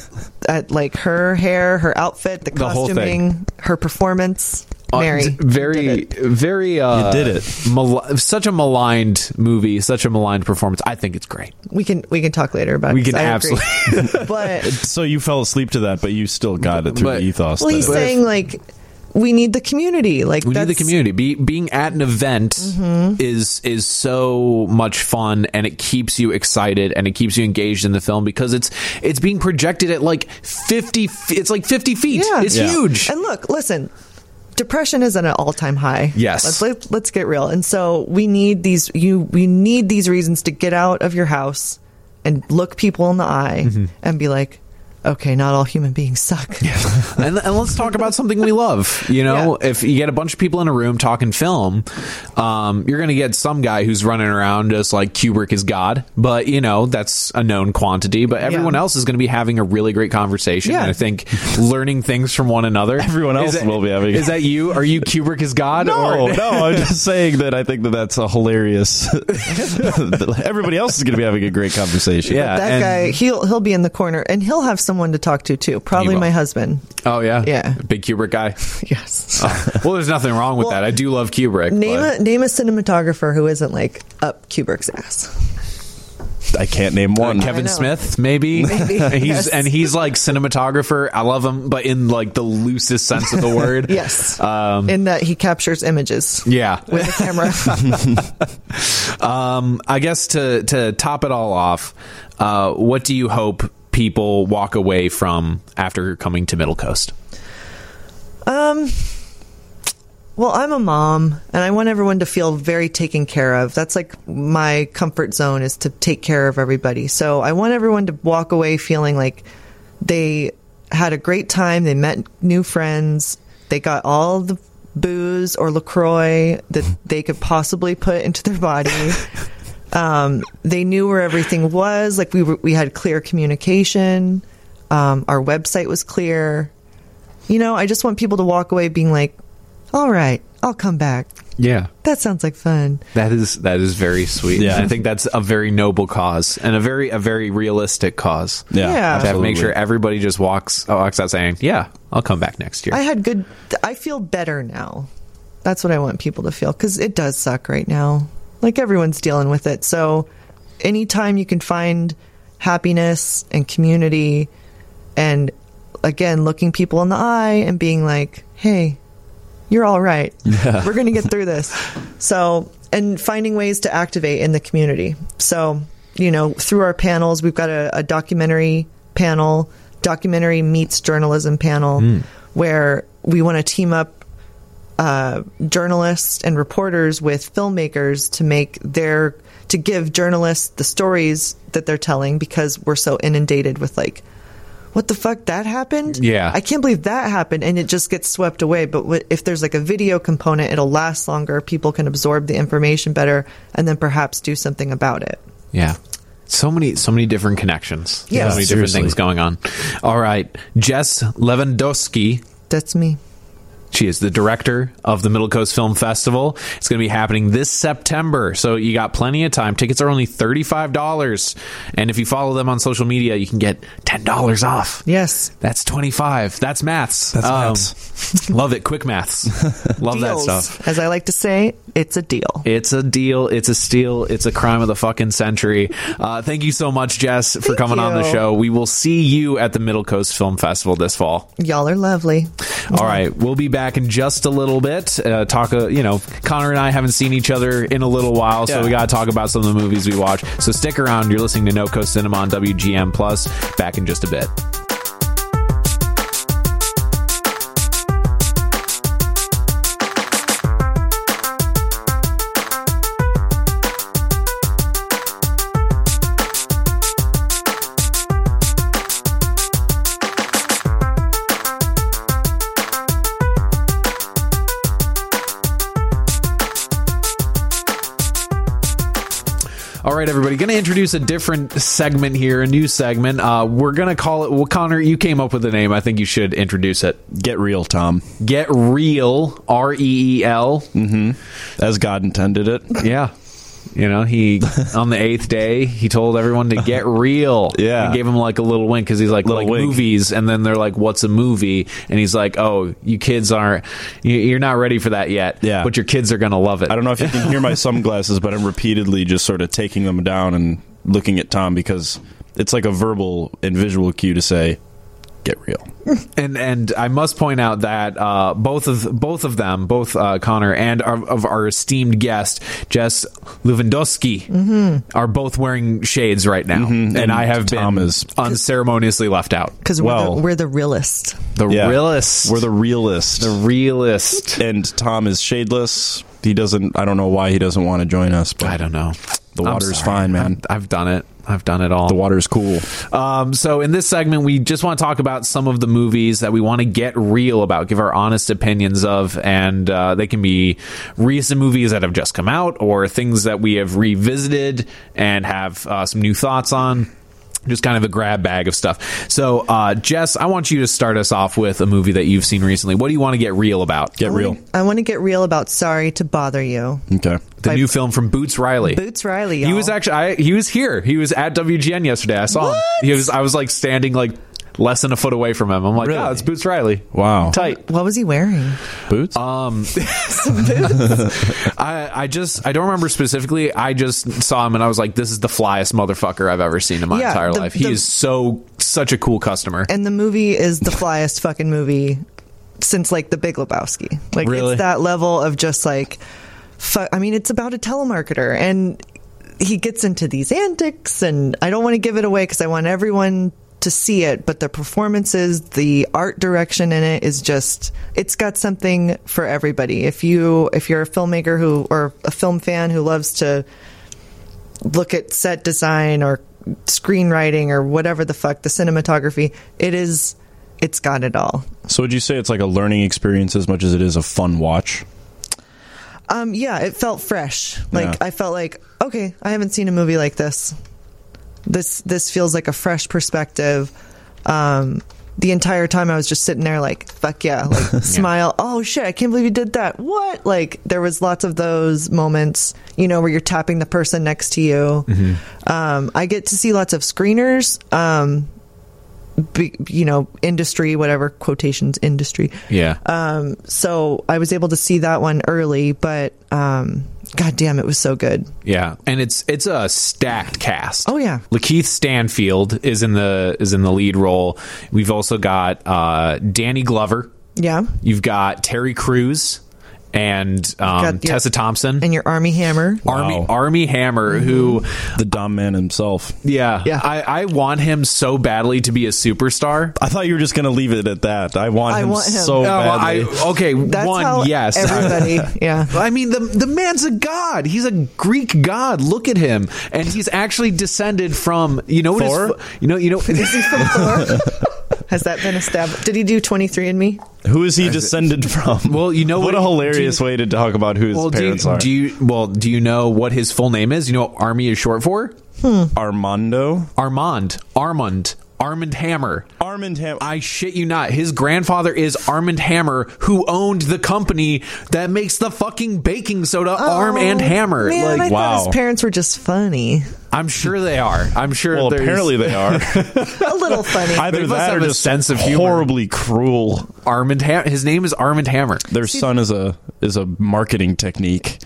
at like her hair, her outfit, the The whole costuming, her performance. Uh, Mary, d- very, did it. very. Uh, You did it. mal- such a maligned movie, such a maligned performance. I think it's great. We can we can talk later about. We it, can 'cause I agree. absolutely. But So you fell asleep to that, but you still got it through But- the ethos. well, he's that- saying like we need the community. Like We that's, need the community. Be, being at an event Mm-hmm. is is so much fun, and it keeps you excited, and it keeps you engaged in the film because it's it's being projected at like fifty. f- It's like fifty feet. Yeah. It's Yeah. huge. And look, listen, depression is at an all-time high. Yes. Let's let, let's get real. And so we need these you we need these reasons to get out of your house and look people in the eye Mm-hmm. and be like, okay, not all human beings suck. and, and let's talk about something we love. You know, Yeah. if you get a bunch of people in a room talking film, um, you're going to get some guy who's running around just like Kubrick is God. But, you know, that's a known quantity. But everyone Yeah. else is going to be having a really great conversation. Yeah. And I think learning things from one anher. Everyone else Is that- will be having- Is that you? Are you Kubrick is God? No, or? no, I'm just saying that I think that that's a hilarious. Everybody else is going to be having a great conversation. Yeah. That and- guy, he'll he'll be in the corner and he'll have someone to talk to too. Probably will. my husband. Oh yeah, Yeah. big Kubrick guy. Yes. Oh. Well, there's nothing wrong with Well, that. I do love Kubrick. Name but- a name a cinematographer who isn't like up Kubrick's ass. I can't name one. Uh, Kevin know. Smith, maybe. Maybe, he's yes. and he's like cinematographer. I love him, but in like the loosest sense of the word. Yes. Um, In that he captures images yeah. with a camera. Um, I guess to to top it all off, uh, what do you hope people walk away from after coming to Middle Coast? Um. Well, I'm a mom, and I want everyone to feel very taken care of. That's like my comfort zone, is to take care of everybody. So I want everyone to walk away feeling like they had a great time, they met new friends, they got all the booze or LaCroix that they could possibly put into their body. Um, they knew where everything was. Like we were, we had clear communication. Um, our website was clear. You know, I just want people to walk away being like, all right, I'll come back. Yeah. That sounds like fun. That is that is very sweet. Yeah. And I think that's a very noble cause and a very a very realistic cause. Yeah, Yeah. To have- absolutely. make sure everybody just walks walks out saying, "Yeah, I'll come back next year." I had good, I feel better now. That's what I want people to feel, because it does suck right now. Like everyone's dealing with it. So anytime you can find happiness and community and, again, looking people in the eye and being like, hey, you're all right. Yeah. We're going to get through this. So, and finding ways to activate in the community. So, you know, through our panels, we've got a, a documentary panel, documentary meets journalism panel, where we want to team up uh, journalists and reporters with filmmakers to make their, to give journalists the stories that they're telling, because we're so inundated with like, what the fuck, that happened? Yeah. I can't believe that happened. And it just gets swept away. But wh- if there's like a video component, it'll last longer. People can absorb the information better and then perhaps do something about it. Yeah. So many, so many different connections. Yeah, so many different seriously. things going on. All right. Jess Lewandowski. That's me. She is the director of the Middle Coast Film Festival. It's going to be happening this September, so you got plenty of time. Tickets are only thirty-five dollars, and if you follow them on social media, you can get ten dollars off. Yes. That's twenty-five. That's maths. That's Um, maths. Love it. Quick maths. Love that Deals. stuff. As I like to say, it's a deal. It's a deal. It's a steal. It's a crime of the fucking century. Uh, thank you so much, Jess, for Thank coming on the you. show. We will see you at the Middle Coast Film Festival this fall. Y'all are lovely. All right, we'll be back in just a little bit. Uh, talk, uh, you know, Connor and I haven't seen each other in a little while, so Yeah. we got to talk about some of the movies we watch. So stick around. You're listening to No Coast Cinema on W G M Plus. Back in just a bit. All right, everybody, going to introduce a different segment here, a new segment. Uh, we're going to call it, well, Connor, you came up with the name. I think you should introduce it. Get real, Tom. Get Real, R E E L. As God intended it. Yeah. You know, he, on the eighth day, he told everyone to get real. Yeah. He gave him like a little wink because he's like, Little like wink. movies. And then they're like, what's a movie? And he's like, oh, you kids aren't, you- you're not ready for that yet. Yeah. But your kids are going to love it. I don't know if you can hear my sunglasses, but I'm repeatedly just sort of taking them down and looking at Tom because it's like a verbal and visual cue to say, get real. And and I must point out that uh, both of both of them, both uh, Connor and our, of our esteemed guest Jess Lewandowski, Mm-hmm. are both wearing shades right now, and, And I have Tom been is- unceremoniously left out. Because we're, Well- the, we're the realest. The Yeah. realist, We're the realist. the realist. and Tom is shadeless. He doesn't, I don't know why he doesn't want to join us, but I don't know. the I'm water's sorry. fine, man. I've, I've done it. I've done it all. The water's cool. Um, so in this segment, we just want to talk about some of the movies that we want to get real about, give our honest opinions of, and uh, they can be recent movies that have just come out or things that we have revisited and have uh, some new thoughts on. Just kind of a grab bag of stuff. So, uh, Jess, I want you to start us off with a movie that you've seen recently. What do you want to get real about? Get real. I want to get real about Sorry to Bother You. Okay. The by- new film from Boots Riley. Boots Riley, He y'all. was actually I, he was here. He was at W G N yesterday. I saw him. What? He was I was like standing like less than a foot away from him. I'm like, Really? oh, it's Boots Riley. Wow. Tight. What was he wearing? Boots? Um, I, I just, I don't remember specifically. I just saw him and I was like, this is the flyest motherfucker I've ever seen in my Yeah, entire the- life. He the- is so, such a cool customer. And the movie is the flyest fucking movie since like The Big Lebowski. Like Really? it's that level of just like, fu- I mean, it's about a telemarketer and he gets into these antics, and I don't want to give it away because I want everyone to see it, but the performances, the art direction in it is just, it's got something for everybody. If you, if you're a filmmaker who, or a film fan who loves to look at set design or screenwriting or whatever the fuck, the cinematography, it is, it's got it all. So would you say it's like a learning experience as much as it is a fun watch? Um, yeah, it felt fresh. Like Yeah. I felt like, okay, I haven't seen a movie like this. This this feels like a fresh perspective. Um, the entire time I was just sitting there like, fuck yeah, like smile. Oh shit, I can't believe you did that. What? Like there was lots of those moments, you know, where you're tapping the person next to you. Mm-hmm. Um, I get to see lots of screeners. Um, be, you know, industry, whatever quotations, industry. Yeah. Um, so I was able to see that one early, but um, god damn, it was so good. Yeah, and it's it's a stacked cast. Oh, yeah. Lakeith Stanfield is in the is in the lead role. We've also got uh, Danny Glover. Yeah. You've got Terry Crews and um, Got your- Tessa Thompson. And your Army Hammer. Army Wow. Army Hammer, who The dumb man himself. yeah, Yeah. I, I want him so badly to be a superstar. I thought you were just going to leave it at that. I want I him want him. so Oh, badly. I, okay, That's one, how yes. everybody, yeah. I mean, the the man's a god. He's a Greek god. Look at him, and he's actually descended from you know what his Thor? fo- you know you know. Is he from Thor? Has that been established? Did he do twenty-three and me? Who is he descended from? Well, you know what what- a hilarious do you- way to talk about who his Well, do parents you, are. do you well do you know what his full name is? You know what Army is short for? Armando? Armand. Armand. Armand Hammer. Armand Ham. I shit you not. His grandfather is Armand Hammer, who owned the company that makes the fucking baking soda Arm and Hammer. Oh, Man, like, I wow. thought his parents were just funny. I'm sure they are. I'm sure. Well, there's- apparently they are. A little funny. Either They must that have or a just sense of humor. horribly cruel. Armand Ham- His name is Armand Hammer. Their son is a is a marketing technique.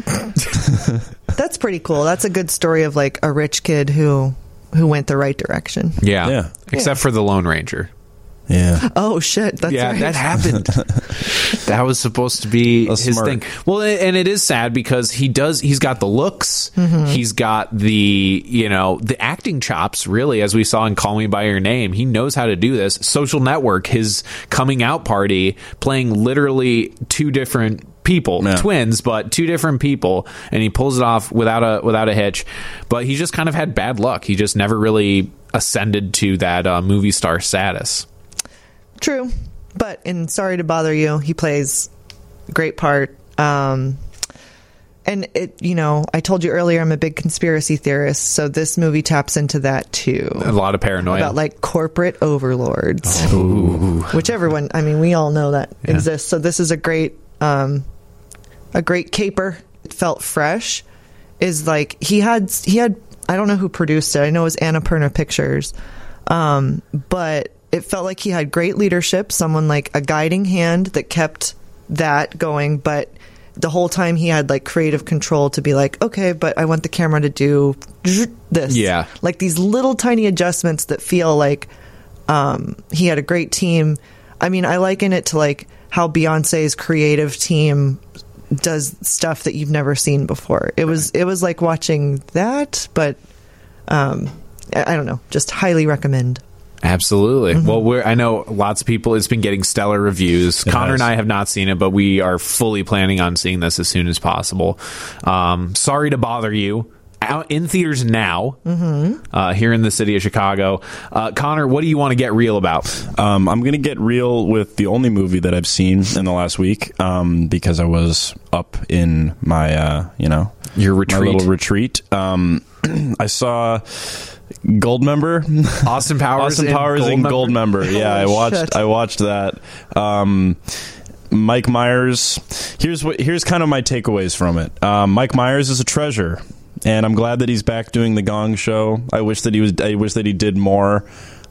That's pretty cool. That's a good story of like a rich kid who who went the right direction. Yeah. Yeah. Except for the Lone Ranger. Yeah. Oh shit, that's yeah, right. that happened. That was supposed to be That's his smart. thing. Well, and it is sad because he does. He's got the looks. He's got the you know the acting chops. Really, as we saw in Call Me by Your Name, he knows how to do this. Social Network, his coming out party, playing literally two different people, Yeah. twins, but two different people, and he pulls it off without a without a hitch. But he just kind of had bad luck. He just never really ascended to that uh, movie star status. True, but in Sorry to Bother You, he plays a great part. Um, and it, you know, I told you earlier, I'm a big conspiracy theorist, so this movie taps into that too. A lot of paranoia. About like corporate overlords, which everyone, I mean, we all know that Yeah. exists. So this is a great, um, a great caper. It felt fresh. Is like he had he had I don't know who produced it. I know it was Annapurna Pictures, um, but it felt like he had great leadership. Someone like a guiding hand that kept that going, but the whole time he had like creative control to be like, okay, but I want the camera to do this. Yeah. Like these little tiny adjustments that feel like um, he had a great team. I mean, I liken it to like how Beyonce's creative team does stuff that you've never seen before. It was it was like watching that, but um, I, I don't know. Just highly recommend. Absolutely. Well, we're, I know lots of people, it's been getting stellar reviews. It Connor has. and I have not seen it, but we are fully planning on seeing this as soon as possible. Um, sorry to bother you. Out in theaters now, uh, here in the city of Chicago. Uh, Connor, what do you want to get real about? Um, I'm going to get real with the only movie that I've seen in the last week um, because I was up in my, uh, you know, Your my retreat. little retreat. Um, I saw Goldmember. Austin Powers, Austin Powers and Goldmember? Goldmember. Yeah, I Holy watched. shit. I watched that. Um, Mike Myers. Here's what. Here's kind of my takeaways from it. Um, Mike Myers is a treasure, and I'm glad that he's back doing the Gong Show. I wish that he was. I wish that he did more.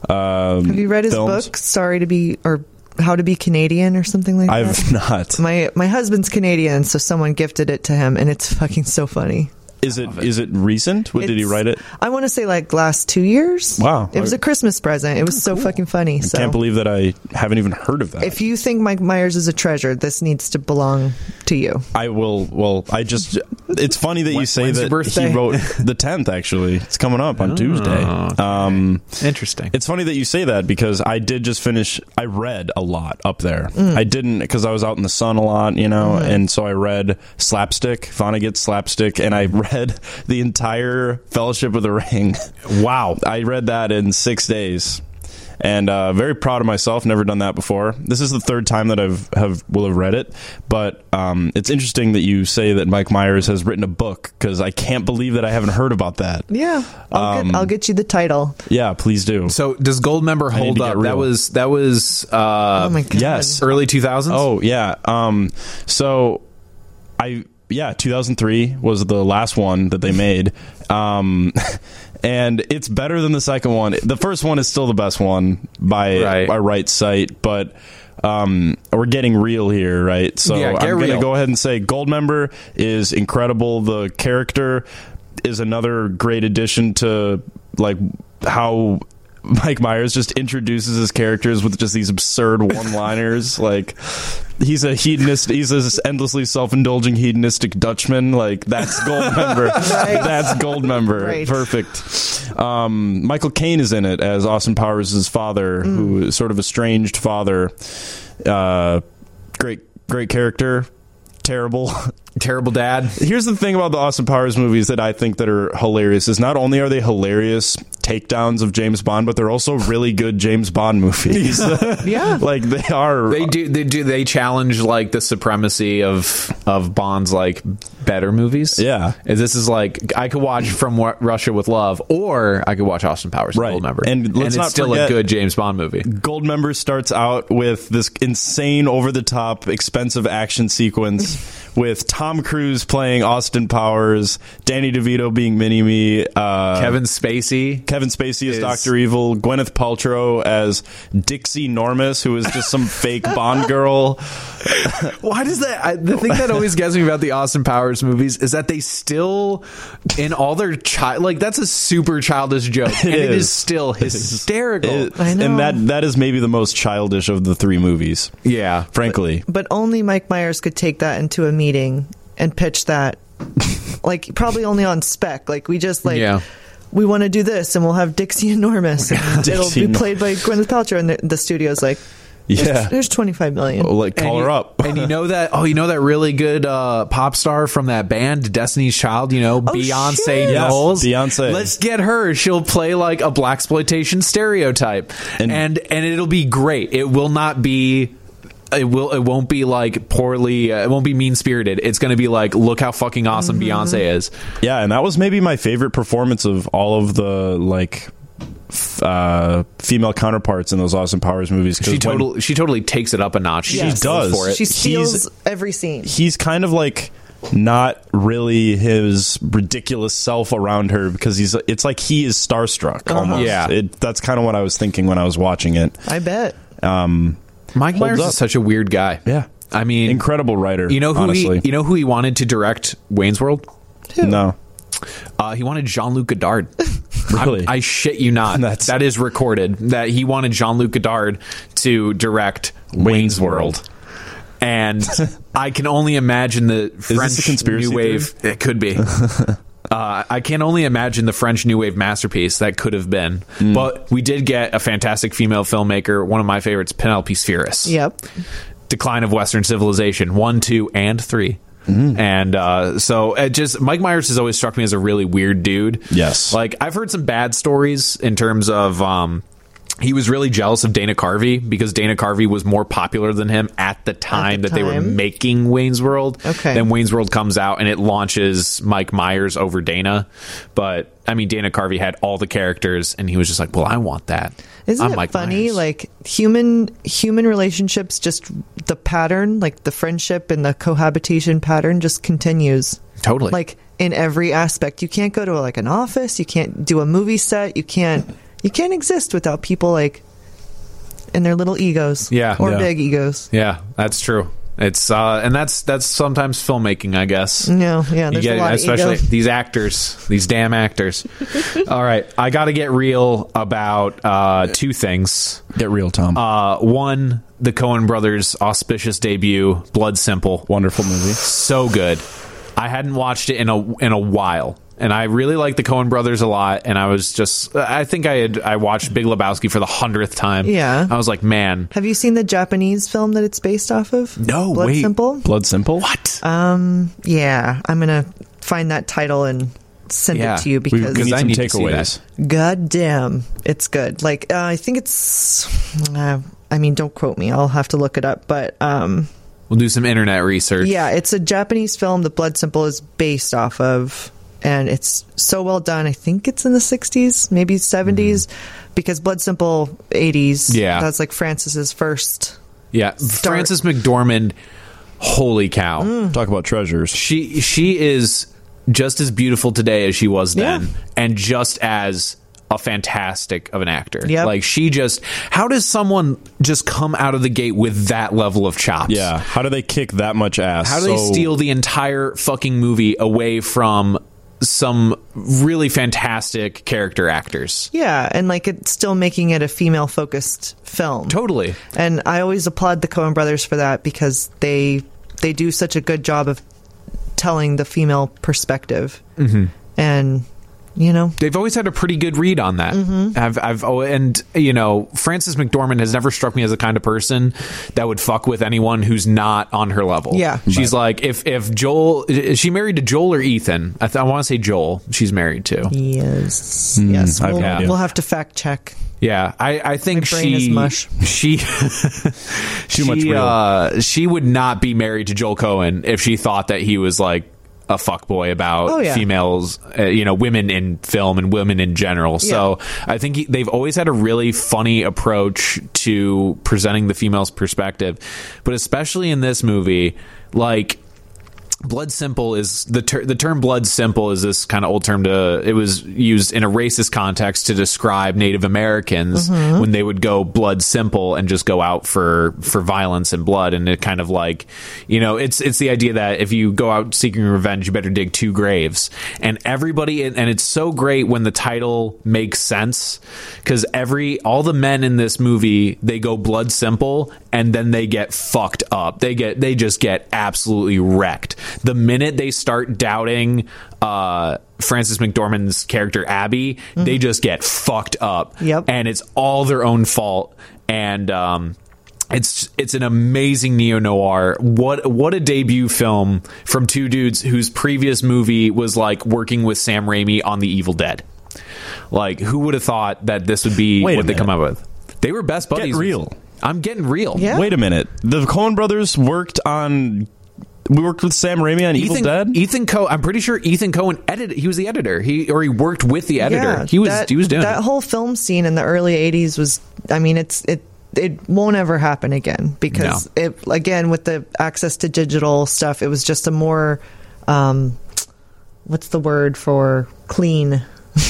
Um, Have you read his films. book, Sorry to Be, or How to Be Canadian or something like that? I've not. My my husband's Canadian, so someone gifted it to him, and it's fucking so funny. Is it is it recent? What did he It's- write it? I want to say like last two years. Wow. It was a Christmas present. It was so fucking funny. I So can't believe that I haven't even heard of that. if you think Mike Myers is a treasure, this needs to belong to you. I will. Well, I just. It's funny that you say when's that your birthday? he wrote the tenth. Actually, it's coming up on Tuesday. okay. Um, Interesting. it's funny that you say that because I did just finish. I read a lot up there. Mm. I didn't because I was out in the sun a lot, you know, Mm-hmm. and so I read Slapstick, Vonnegut's Slapstick, and I read the entire Fellowship of the Ring. Wow. I read that in six days. And uh, very proud of myself. Never done that before. This is the third time that I've have will have read it. But um, it's interesting that you say that Mike Myers has written a book because I can't believe that I haven't heard about that. Yeah, I'll, Um, get, I'll get you the title. Yeah, please do. So does Goldmember need hold to get up? That real. was that was uh, Oh my god! yes. early two thousands. Oh yeah. Um. So I yeah, two thousand three was the last one that they made. Um. And it's better than the second one. The first one is still the best one by Right. by right sight, but um, we're getting real here, right? So Yeah, get I'm going to real. go ahead and say Goldmember is incredible. The character is another great addition to like how Mike Myers just introduces his characters with just these absurd one-liners. Like he's a hedonist, he's this endlessly self-indulging hedonistic Dutchman. Like that's Goldmember. Right. That's Goldmember. Right. Perfect. Um, Michael Caine is in it as Austin Powers' father, Mm. who is sort of estranged father. Uh, great, great character. Terrible. Terrible dad. Here's the thing about the Austin Powers movies that I think that are hilarious is not only are they hilarious takedowns of James Bond, but they're also really good James Bond movies. Yeah. Like they are. They do. They do. They challenge like the supremacy of of Bond's like better movies. Yeah. And this is like I could watch From Wa- Russia with Love, or I could watch Austin Powers. Right. Goldmember, And let's it's not still forget- a good James Bond movie. Goldmember starts out with this insane, over-the-top, expensive action sequence with Tom Cruise playing Austin Powers, Danny DeVito being Mini-Me, uh, Kevin Spacey. Kevin Spacey as is- Doctor Evil, Gwyneth Paltrow as Dixie Normus, who is just some fake Bond girl. Why does that? I, the thing that always gets me about the Austin Powers movies is that they still, in all their child, like that's a super childish joke, and it is. is still hysterical. It- I know. And that that is maybe the most childish of the three movies, yeah, frankly. But only Mike Myers could take that into a meeting and pitch that, like probably only on spec. Like we just like. Yeah. We want to do this, and we'll have Dixie Enormous. And it'll Dixie be played by Gwyneth Paltrow, and the, the studio's like, Yeah. "There's twenty-five million." Well, like, call and her you, up. and you know that? Oh, you know that really good uh, pop star from that band, Destiny's Child. You know, Beyonce shit. Yes, Knowles. Beyonce. Let's get her. She'll play like a blaxploitation stereotype, And- and and it'll be great. It will not be. It will. It won't be like poorly. Uh, it won't be mean spirited. It's going to be like, look how fucking awesome Beyonce is. Yeah, and that was maybe my favorite performance of all of the like f- uh, female counterparts in those Austin Powers movies. 'cause She when- totally. She totally takes it up a notch. She Yes. just goes does. for it. She steals He's- every scene. he's kind of like not really his ridiculous self around her because he's it's like he is starstruck almost. Yeah. It, that's kind of what I was thinking when I was watching it. I bet. Um, Mike Myers up. is such a weird guy. yeah, I mean, incredible writer. You know who honestly. he? You know who he wanted to direct Wayne's World? No, Uh, he wanted Jean-Luc Godard. Really? I, I shit you not. That's- that is recorded. That he wanted Jean-Luc Godard to direct Wayne's World. And I can only imagine the French a conspiracy new wave. It could be. Uh, I can only imagine the French New Wave masterpiece that could have been. Mm. But we did get a fantastic female filmmaker. One of my favorites, Penelope Spheris. Yep. Decline of Western Civilization, one, two, and three. Mm. And uh, so it just Mike Myers has always struck me as a really weird dude. Yes. Like I've heard some bad stories in terms of um, he was really jealous of Dana Carvey because Dana Carvey was more popular than him at the time the that they were time. making Wayne's World. Okay. Then Wayne's World comes out and it launches Mike Myers over Dana. But I mean, Dana Carvey had all the characters and he was just like, well, I want that. Isn't I'm it Mike funny? Myers. Like human human relationships, just the pattern, like the friendship and the cohabitation pattern, just continues. Totally. Like in every aspect. You can't go to like an office. You can't do a movie set. You can't you can't exist without people like and their little egos, Yeah. or Yeah. big egos. Yeah, that's true. It's uh, and that's that's sometimes filmmaking, I guess. No, yeah, You there's get a lot it, of especially ego. these actors, these damn actors. All right, I got to get real about uh, two things. Get real, Tom. Uh, one, the Coen brothers' auspicious debut, Blood Simple. Wonderful movie. So good. I hadn't watched it in a in a while, and I really like the Coen brothers a lot. And I was just, I think I had I watched Big Lebowski for the hundredth time. Yeah. I was like, man, Have you seen the Japanese film that it's based off of? No, Blood wait. Simple? Blood Simple. what? Yeah, I'm gonna find that title and send Yeah, it to you We, because we need I some need to see takeaways. God damn, it's good. Like, uh, I think it's. Uh, I mean, don't quote me. I'll have to look it up. But um, We'll do some internet research. yeah, it's a Japanese film that Blood Simple is based off of, and it's so well done. I think it's in the sixties, maybe seventies, because Blood Simple eighties. Yeah. that's like Francis's first. Yeah, Start. Frances McDormand. Holy cow. Mm. Talk about treasures. She she is just as beautiful today as she was then, Yeah. and just as a fantastic of an actor. Yep. Like she just, how does someone just come out of the gate with that level of chops? Yeah. How do they kick that much ass? How do they So- steal the entire fucking movie away from some really fantastic character actors? Yeah, and like it's still making it a female focused film. Totally. And I always applaud the Coen brothers for that because they they do such a good job of telling the female perspective. Mm-hmm. And you know, They've always had a pretty good read on that. Mm-hmm. I've, I've, oh, and you know, Frances McDormand has never struck me as the kind of person that would fuck with anyone who's not on her level. Yeah. she's like, if if Joel, is she married to Joel or Ethan? I, th- I want to say Joel. She's married to. yes, yes, I have we'll, no idea. we'll have to fact check. Yeah, I, I think My brain she is mush. she Too much she, real. uh, she would not be married to Joel Cohen if she thought that he was like a fuckboy about Oh, yeah. females, uh, you know, women in film and women in general. So I think he, they've always had a really funny approach to presenting the female's perspective, but especially in this movie, like. Blood Simple is the ter- the term Blood Simple is this kind of old term to it was used in a racist context to describe Native Americans when they would go blood simple and just go out for for violence and blood, and it kind of like, you know, it's it's the idea that if you go out seeking revenge you better dig two graves, and everybody, and it's so great when the title makes sense because every all the men in this movie, they go blood simple and then they get fucked up. They get they just get absolutely wrecked. The minute they start doubting uh, Frances McDormand's character Abby, mm-hmm. they just get fucked up. Yep. And it's all their own fault. And um, it's it's an amazing neo-noir. What what a debut film from two dudes whose previous movie was like working with Sam Raimi on The Evil Dead. Like, who would have thought that this would be Wait a what they minute. come up with? They were best buddies. Get real. I'm getting real. Yeah. Wait a minute. The Coen brothers worked on. We worked with Sam Raimi on Evil Ethan, Dead. Ethan Cohen. I'm pretty sure Ethan Cohen edited. He was the editor. He or he worked with the editor. Yeah, he was that, he was doing that it. whole film scene in the early eighties was. I mean, it's it it won't ever happen again because No. it again with the access to digital stuff, it was just a more um, what's the word for clean.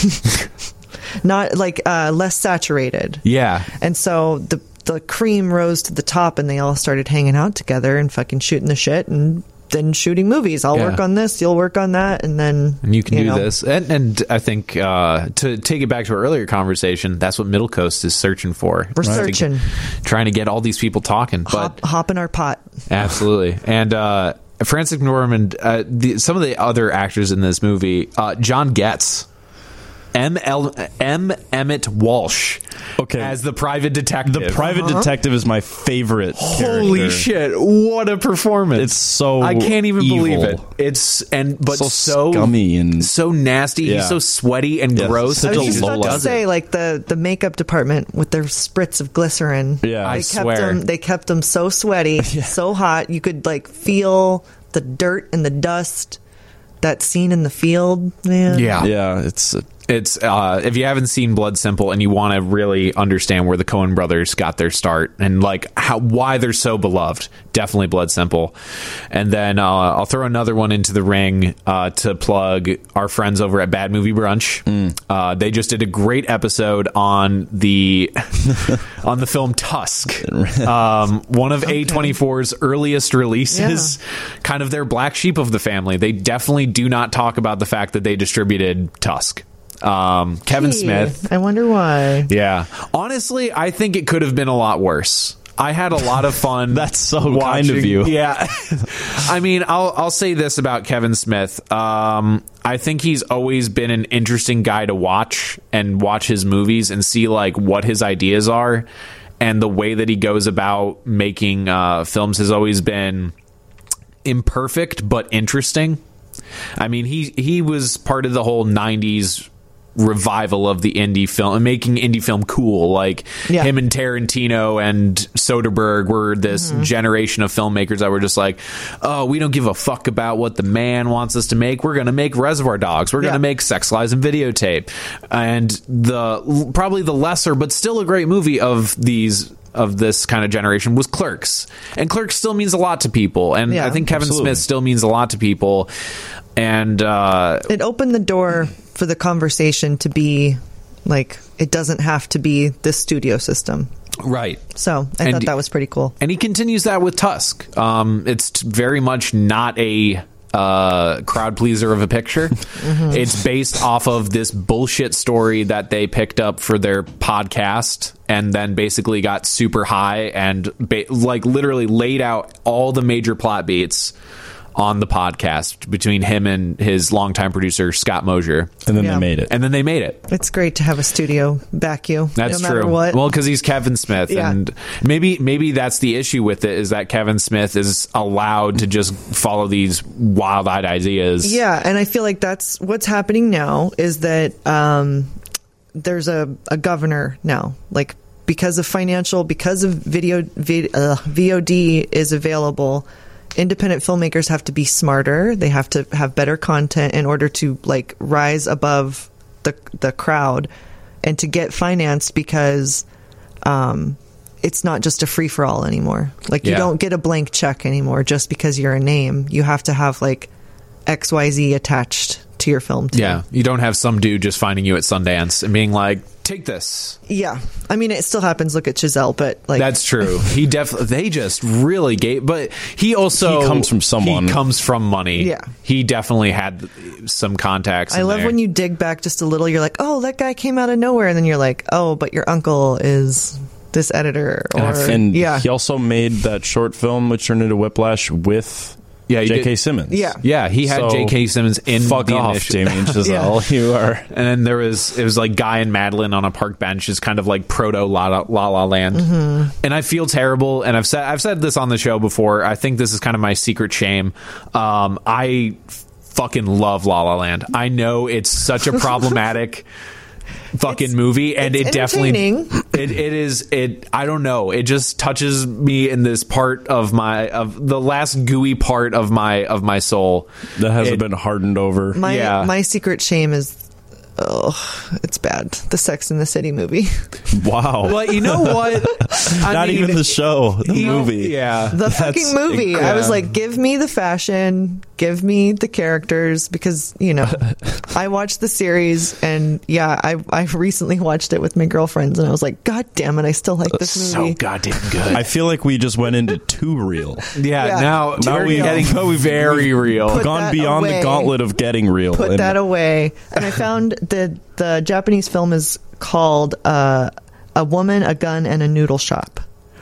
Not like uh, less saturated. Yeah. And so the the cream rose to the top, and they all started hanging out together and fucking shooting the shit, and then shooting movies. I'll Yeah. work on this, you'll work on that, and then And you can do know. this. And, and I think uh, to take it back to our earlier conversation, that's what Middle Coast is searching for. We're I think searching. trying to get all these people talking. But Hop, hop in our pot. absolutely. And uh, Frances McDormand, uh, the, some of the other actors in this movie, uh, John Getz. M. L. M. Emmett Walsh, Okay. as the private detective. The private detective is my favorite. Holy character. shit! What a performance! It's so I can't even evil. believe it. It's and but So so, scummy and- so nasty. Yeah. He's so sweaty and Yeah, gross. such I a was just about to lowlife. say, like the, the makeup department with their spritz of glycerin. Yeah. they I kept swear. them. They kept them so sweaty, so hot. You could like feel the dirt and the dust. That scene in the field, man. Yeah. Yeah, it's a It's uh, if you haven't seen Blood Simple and you want to really understand where the Coen brothers got their start and like how why they're so beloved, definitely Blood Simple. And then uh, I'll throw another one into the ring uh, to plug our friends over at Bad Movie Brunch. Mm. Uh, they just did a great episode on the on the film Tusk, um, one of okay. A twenty-four's earliest releases, yeah. kind of their black sheep of the family. They definitely do not talk about the fact that they distributed Tusk. Um, Kevin Gee, Smith. I wonder why. Yeah. Honestly, I think it could have been a lot worse. I had a lot of fun. That's so watching. kind of you. Yeah. I mean, I'll I'll say this about Kevin Smith. Um, I think he's always been an interesting guy to watch and watch his movies and see like what his ideas are, and the way that he goes about making uh, films has always been imperfect but interesting. I mean, he he was part of the whole nineties revival of the indie film and making indie film cool. Like yeah. him and Tarantino and Soderbergh were this mm-hmm. generation of filmmakers that were just like, oh, we don't give a fuck about what the man wants us to make. We're going to make Reservoir Dogs. We're going to yeah. make Sex, Lies, and Videotape. And the probably the lesser but still a great movie of these of this kind of generation was Clerks. And Clerks still means a lot to people. And yeah, I think Kevin absolutely. Smith still means a lot to people. And uh, it opened the door for the conversation to be like, it doesn't have to be this studio system. Right. So I and, thought that was pretty cool. And he continues that with Tusk. Um, it's very much not a uh, crowd pleaser of a picture. Mm-hmm. It's based off of this bullshit story that they picked up for their podcast and then basically got super high and ba- like literally laid out all the major plot beats on the podcast between him and his longtime producer Scott Mosier, and then yeah. they made it. And then they made it. It's great to have a studio back you. That's no true. Matter what. Well, because he's Kevin Smith, yeah. and maybe maybe that's the issue with it is that Kevin Smith is allowed to just follow these wild-eyed ideas. Yeah, and I feel like that's what's happening now. Is that um, there's a, a governor now, like because of financial, because of video, vid, uh, V O D is available. Independent filmmakers have to be smarter. They have to have better content in order to like rise above the the crowd and to get financed because um, it's not just a free for all anymore. Like you yeah. don't get a blank check anymore just because you're a name. You have to have like X Y Z attached to your film too. Yeah, you don't have some dude just finding you at Sundance and being like, take this. Yeah, I mean it still happens. Look at Giselle, but like that's true. He definitely they just really gave, but he also he comes from someone. He comes from money. Yeah, he definitely had some contacts. I love there. when you dig back just a little. You're like, oh, that guy came out of nowhere, and then you're like, oh, but your uncle is this editor. Or and yeah, he also made that short film which turned into Whiplash with. Yeah, J K. Simmons. Yeah, yeah, he had so, J K. Simmons in fuck the off, initiative. Damien Chazelle. yeah. You are. And then there was it was like Guy and Madeline on a park bench, is kind of like proto La La, La, La Land. Mm-hmm. And I feel terrible. And I've said I've said this on the show before. I think this is kind of my secret shame. Um, I fucking love La La Land. I know it's such a problematic. fucking it's, movie and it's it definitely it, it is it I don't know, it just touches me in this part of my of the last gooey part of my of my soul that hasn't it, been hardened over. My yeah. my secret shame is oh, it's bad. The Sex and the City movie. Wow. Well, you know what? I Not mean, even the show, the you, movie. Yeah. The That's fucking movie. Incredible. I was like, give me the fashion, give me the characters, because, you know, I watched the series and yeah, I I recently watched it with my girlfriends and I was like, God damn it, I still like this movie. So goddamn good. I feel like we just went into too real. Yeah, yeah. now, now we're we getting very real. Put Gone beyond away. the gauntlet of getting real. Put and that away. And I found the the Japanese film is called uh, A Woman, a Gun, and a Noodle Shop.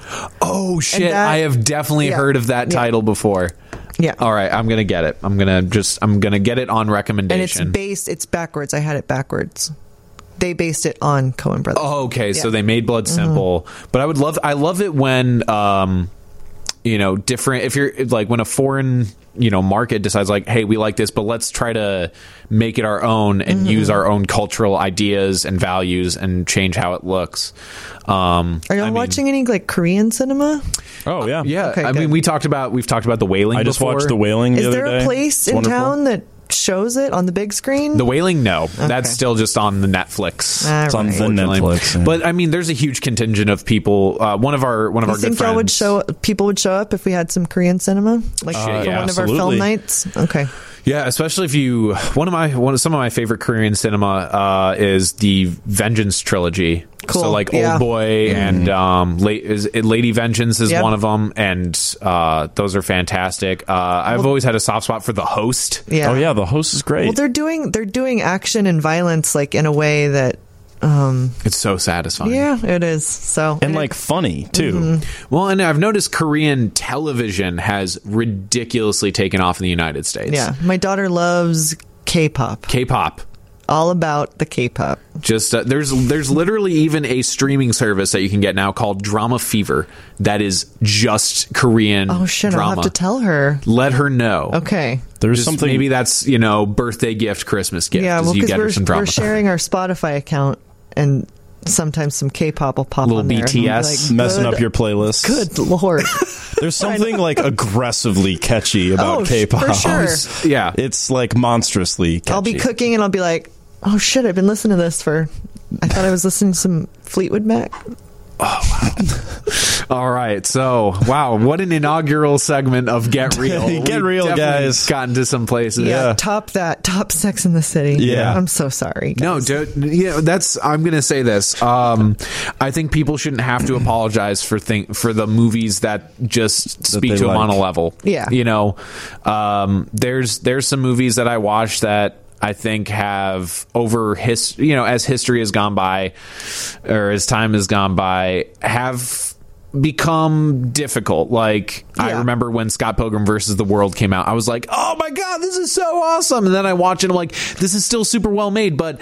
Oh shit, that, I have definitely yeah, heard of that title yeah. before. Yeah. All right, I'm gonna get it. I'm gonna just I'm gonna get it on recommendation. And it's based. It's backwards. I had it backwards. They based it on Coen Brothers. Oh, okay. Yeah. So they made Blood Simple, mm-hmm. but I would love. I love it when, um, you know, different. If you're like when a foreign, you know, market decides like, hey, we like this, but let's try to make it our own and mm-hmm. use our own cultural ideas and values and change how it looks. Um, Are y'all I watching mean, any like Korean cinema? Oh yeah, yeah. Okay, I good. mean, we talked about we've talked about The Wailing. I just before. watched The Wailing. The Is other there a day. place It's in wonderful. town that shows it on the big screen? The Wailing, no. That's still just on the Netflix. All It's on right. the Netflix. Yeah. But I mean, there's a huge contingent of people. Uh, one of our one of You our good think friends y'all would show people would show up if we had some Korean cinema, like Uh, for yeah, one of our film absolutely. nights? Okay. Yeah, especially if you one of my one of some of my favorite Korean cinema uh, is the Vengeance trilogy. Cool. So like Yeah. Old Boy and um, La- is, Lady Vengeance is Yep. one of them, and uh, those are fantastic. Uh, I've always had a soft spot for The Host. Yeah. Oh yeah, the host is great. Well, they're doing they're doing action and violence like in a way that, um, It's so satisfying. yeah, it is. So and like funny too. Well, and I've noticed Korean television has ridiculously taken off in the United States. yeah, my daughter loves K-pop. K-pop. All about the K-pop. Just uh, there's there's literally even a streaming service that you can get now called Drama Fever that is just Korean Oh shit! drama. I'll have to tell her. Let her know. Okay. There's Just something maybe that's, you know, birthday gift, Christmas gift. Yeah, is well, you because get her we're, some drama. we're sharing our Spotify account, and sometimes some K-pop will pop Little on there. B T S and I'll be like, messing good- up your playlist. Good lord! There's something like aggressively catchy about Oh, K-pop. for sure. Yeah. It's like monstrously catchy. I'll be cooking and I'll be like, oh shit, I've been listening to this for, I thought I was listening to some Fleetwood Mac. All right. So, wow, what an inaugural segment of Get Real. Get We've real, definitely guys. Gotten to some places. Yeah, top that, top Sex in the City. Yeah. I'm so sorry. No, guys. dude, you know, that's. I'm going to say this. Um, I think people shouldn't have to apologize for think for the movies that just speak they to them on a like. level. Yeah. you know, um, there's there's some movies that I watched that I think have over his, you know, as history has gone by, or as time has gone by, have become difficult. Like I Yeah. remember when Scott Pilgrim versus the World came out, I was like, oh my god, this is so awesome. And then I watch it, I'm like, this is still super well made, but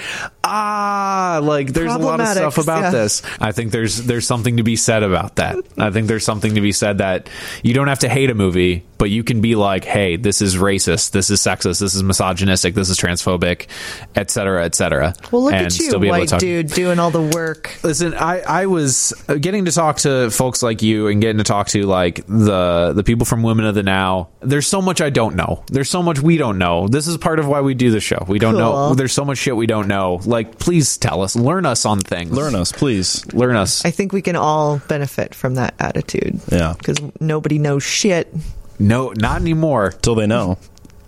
ah, like there's a lot of stuff Problematics, about yeah. this. I think there's there's something to be said about that. I think there's something to be said that you don't have to hate a movie, but you can be like, hey, this is racist, this is sexist, this is misogynistic, this is transphobic, et cetera, et cetera. Well, look and at you, still be able to white talk- dude, doing all the work. Listen, I, I was getting to talk to folks like you and getting to talk to like the the people from Women of the Now. There's so much I don't know. There's so much we don't know. This is part of why we do the show. We don't know. Cool. There's so much shit we don't know. Like, please tell us. Learn us on things. Learn us, please. Learn us. I think we can all benefit from that attitude. Yeah. Because nobody knows shit. No, not anymore. Till they know.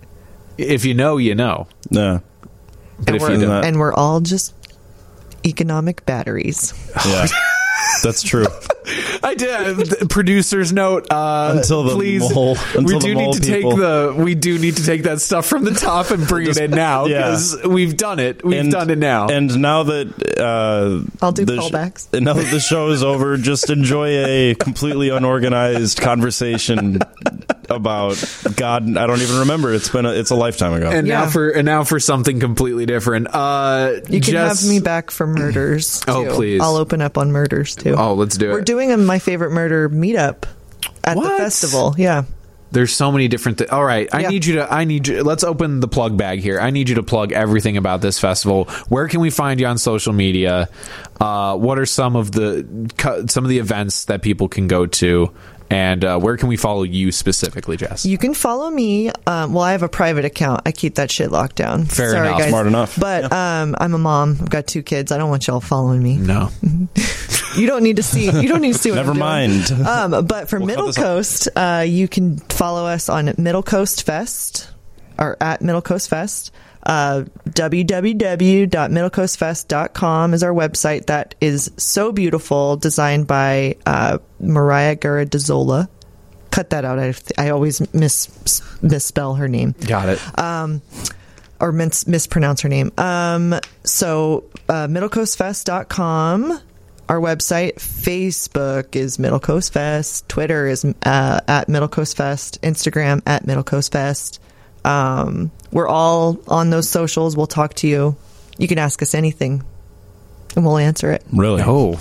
If you know, you know. Yeah. But And if we're, you don't, and we're all just economic batteries. Yeah. That's true. I did. Producer's note. Uh, Until the please, mole- until we the do mole need to people- take the. We do need to take that stuff from the top and bring it in now yeah. because we've done it. We've And- done it now. And now that uh, I'll do the callbacks. and now that the show is over, just enjoy a completely unorganized conversation about God. I don't even remember. It's been a, it's a lifetime ago. And now Yeah. for and now for something completely different. Uh, You can Jess- have me back for murders, too. Oh, please. I'll open up on murders, too. Oh, let's do We're it. doing a My Favorite Murder meetup at What? the festival. Yeah. There's so many different. Th- All right, I Yeah. need you to. I need. You, let's open the plug bag here. I need you to plug everything about this festival. Where can we find you on social media? Uh, what are some of the cu- some of the events that people can go to? And uh, where can we follow you specifically, Jess? You can follow me. Um, well, I have a private account. I keep that shit locked down. Fair Sorry, enough. guys. Smart enough. But um, I'm a mom. I've got two kids. I don't want y'all following me. no. You don't need to see. You don't need to see what Never I'm doing. mind. Um, but for We'll cut Middle this out. Coast, uh, you can follow us on Middle Coast Fest or at Middle Coast Fest. Uh, w w w dot middle coast fest dot com is our website. That is so beautiful, designed by uh, Mariah Garadazola. Cut that out. I, I always mis misspell her name. Got it. Or mis- mispronounce her name. Um, so, uh, middle coast fest dot com, our website. Facebook is Middle Coast Fest. Twitter is uh, at Middle Coast Fest. Instagram at Middle Coast Fest. Um, we're all on those socials. We'll talk to you. You can ask us anything, and we'll answer it. Really? Oh.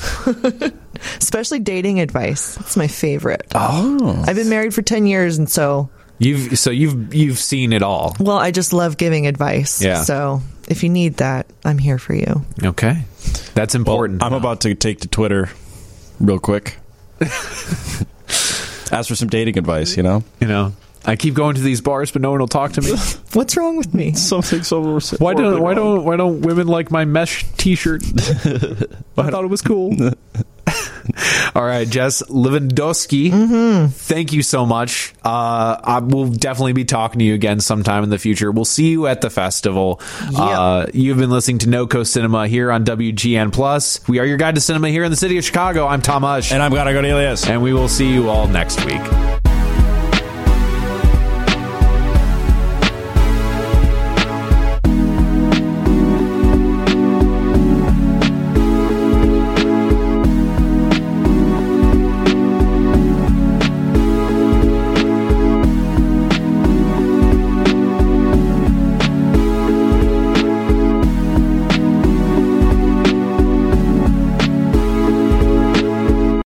Especially dating advice. It's my favorite. Oh. I've been married for ten years, and so, You've so you've you've seen it all. well, I just love giving advice. Yeah. So if you need that, I'm here for you. Okay. That's Well, important. I'm about to take to Twitter real quick. Ask for some dating advice, you know? you know. I keep going to these bars, but no one will talk to me. What's wrong with me? Something so. Why don't why don't why don't women like my mesh T-shirt? I thought it was cool. All right, Jess Lewandowski, mm-hmm. thank you so much. Uh, I will definitely be talking to you again sometime in the future. We'll see you at the festival. Yeah. Uh, you've been listening to No Coast Cinema here on W G N Plus. We are your guide to cinema here in the city of Chicago. I'm Tom Hush. And I'm Gara Cornelius. And we will see you all next week.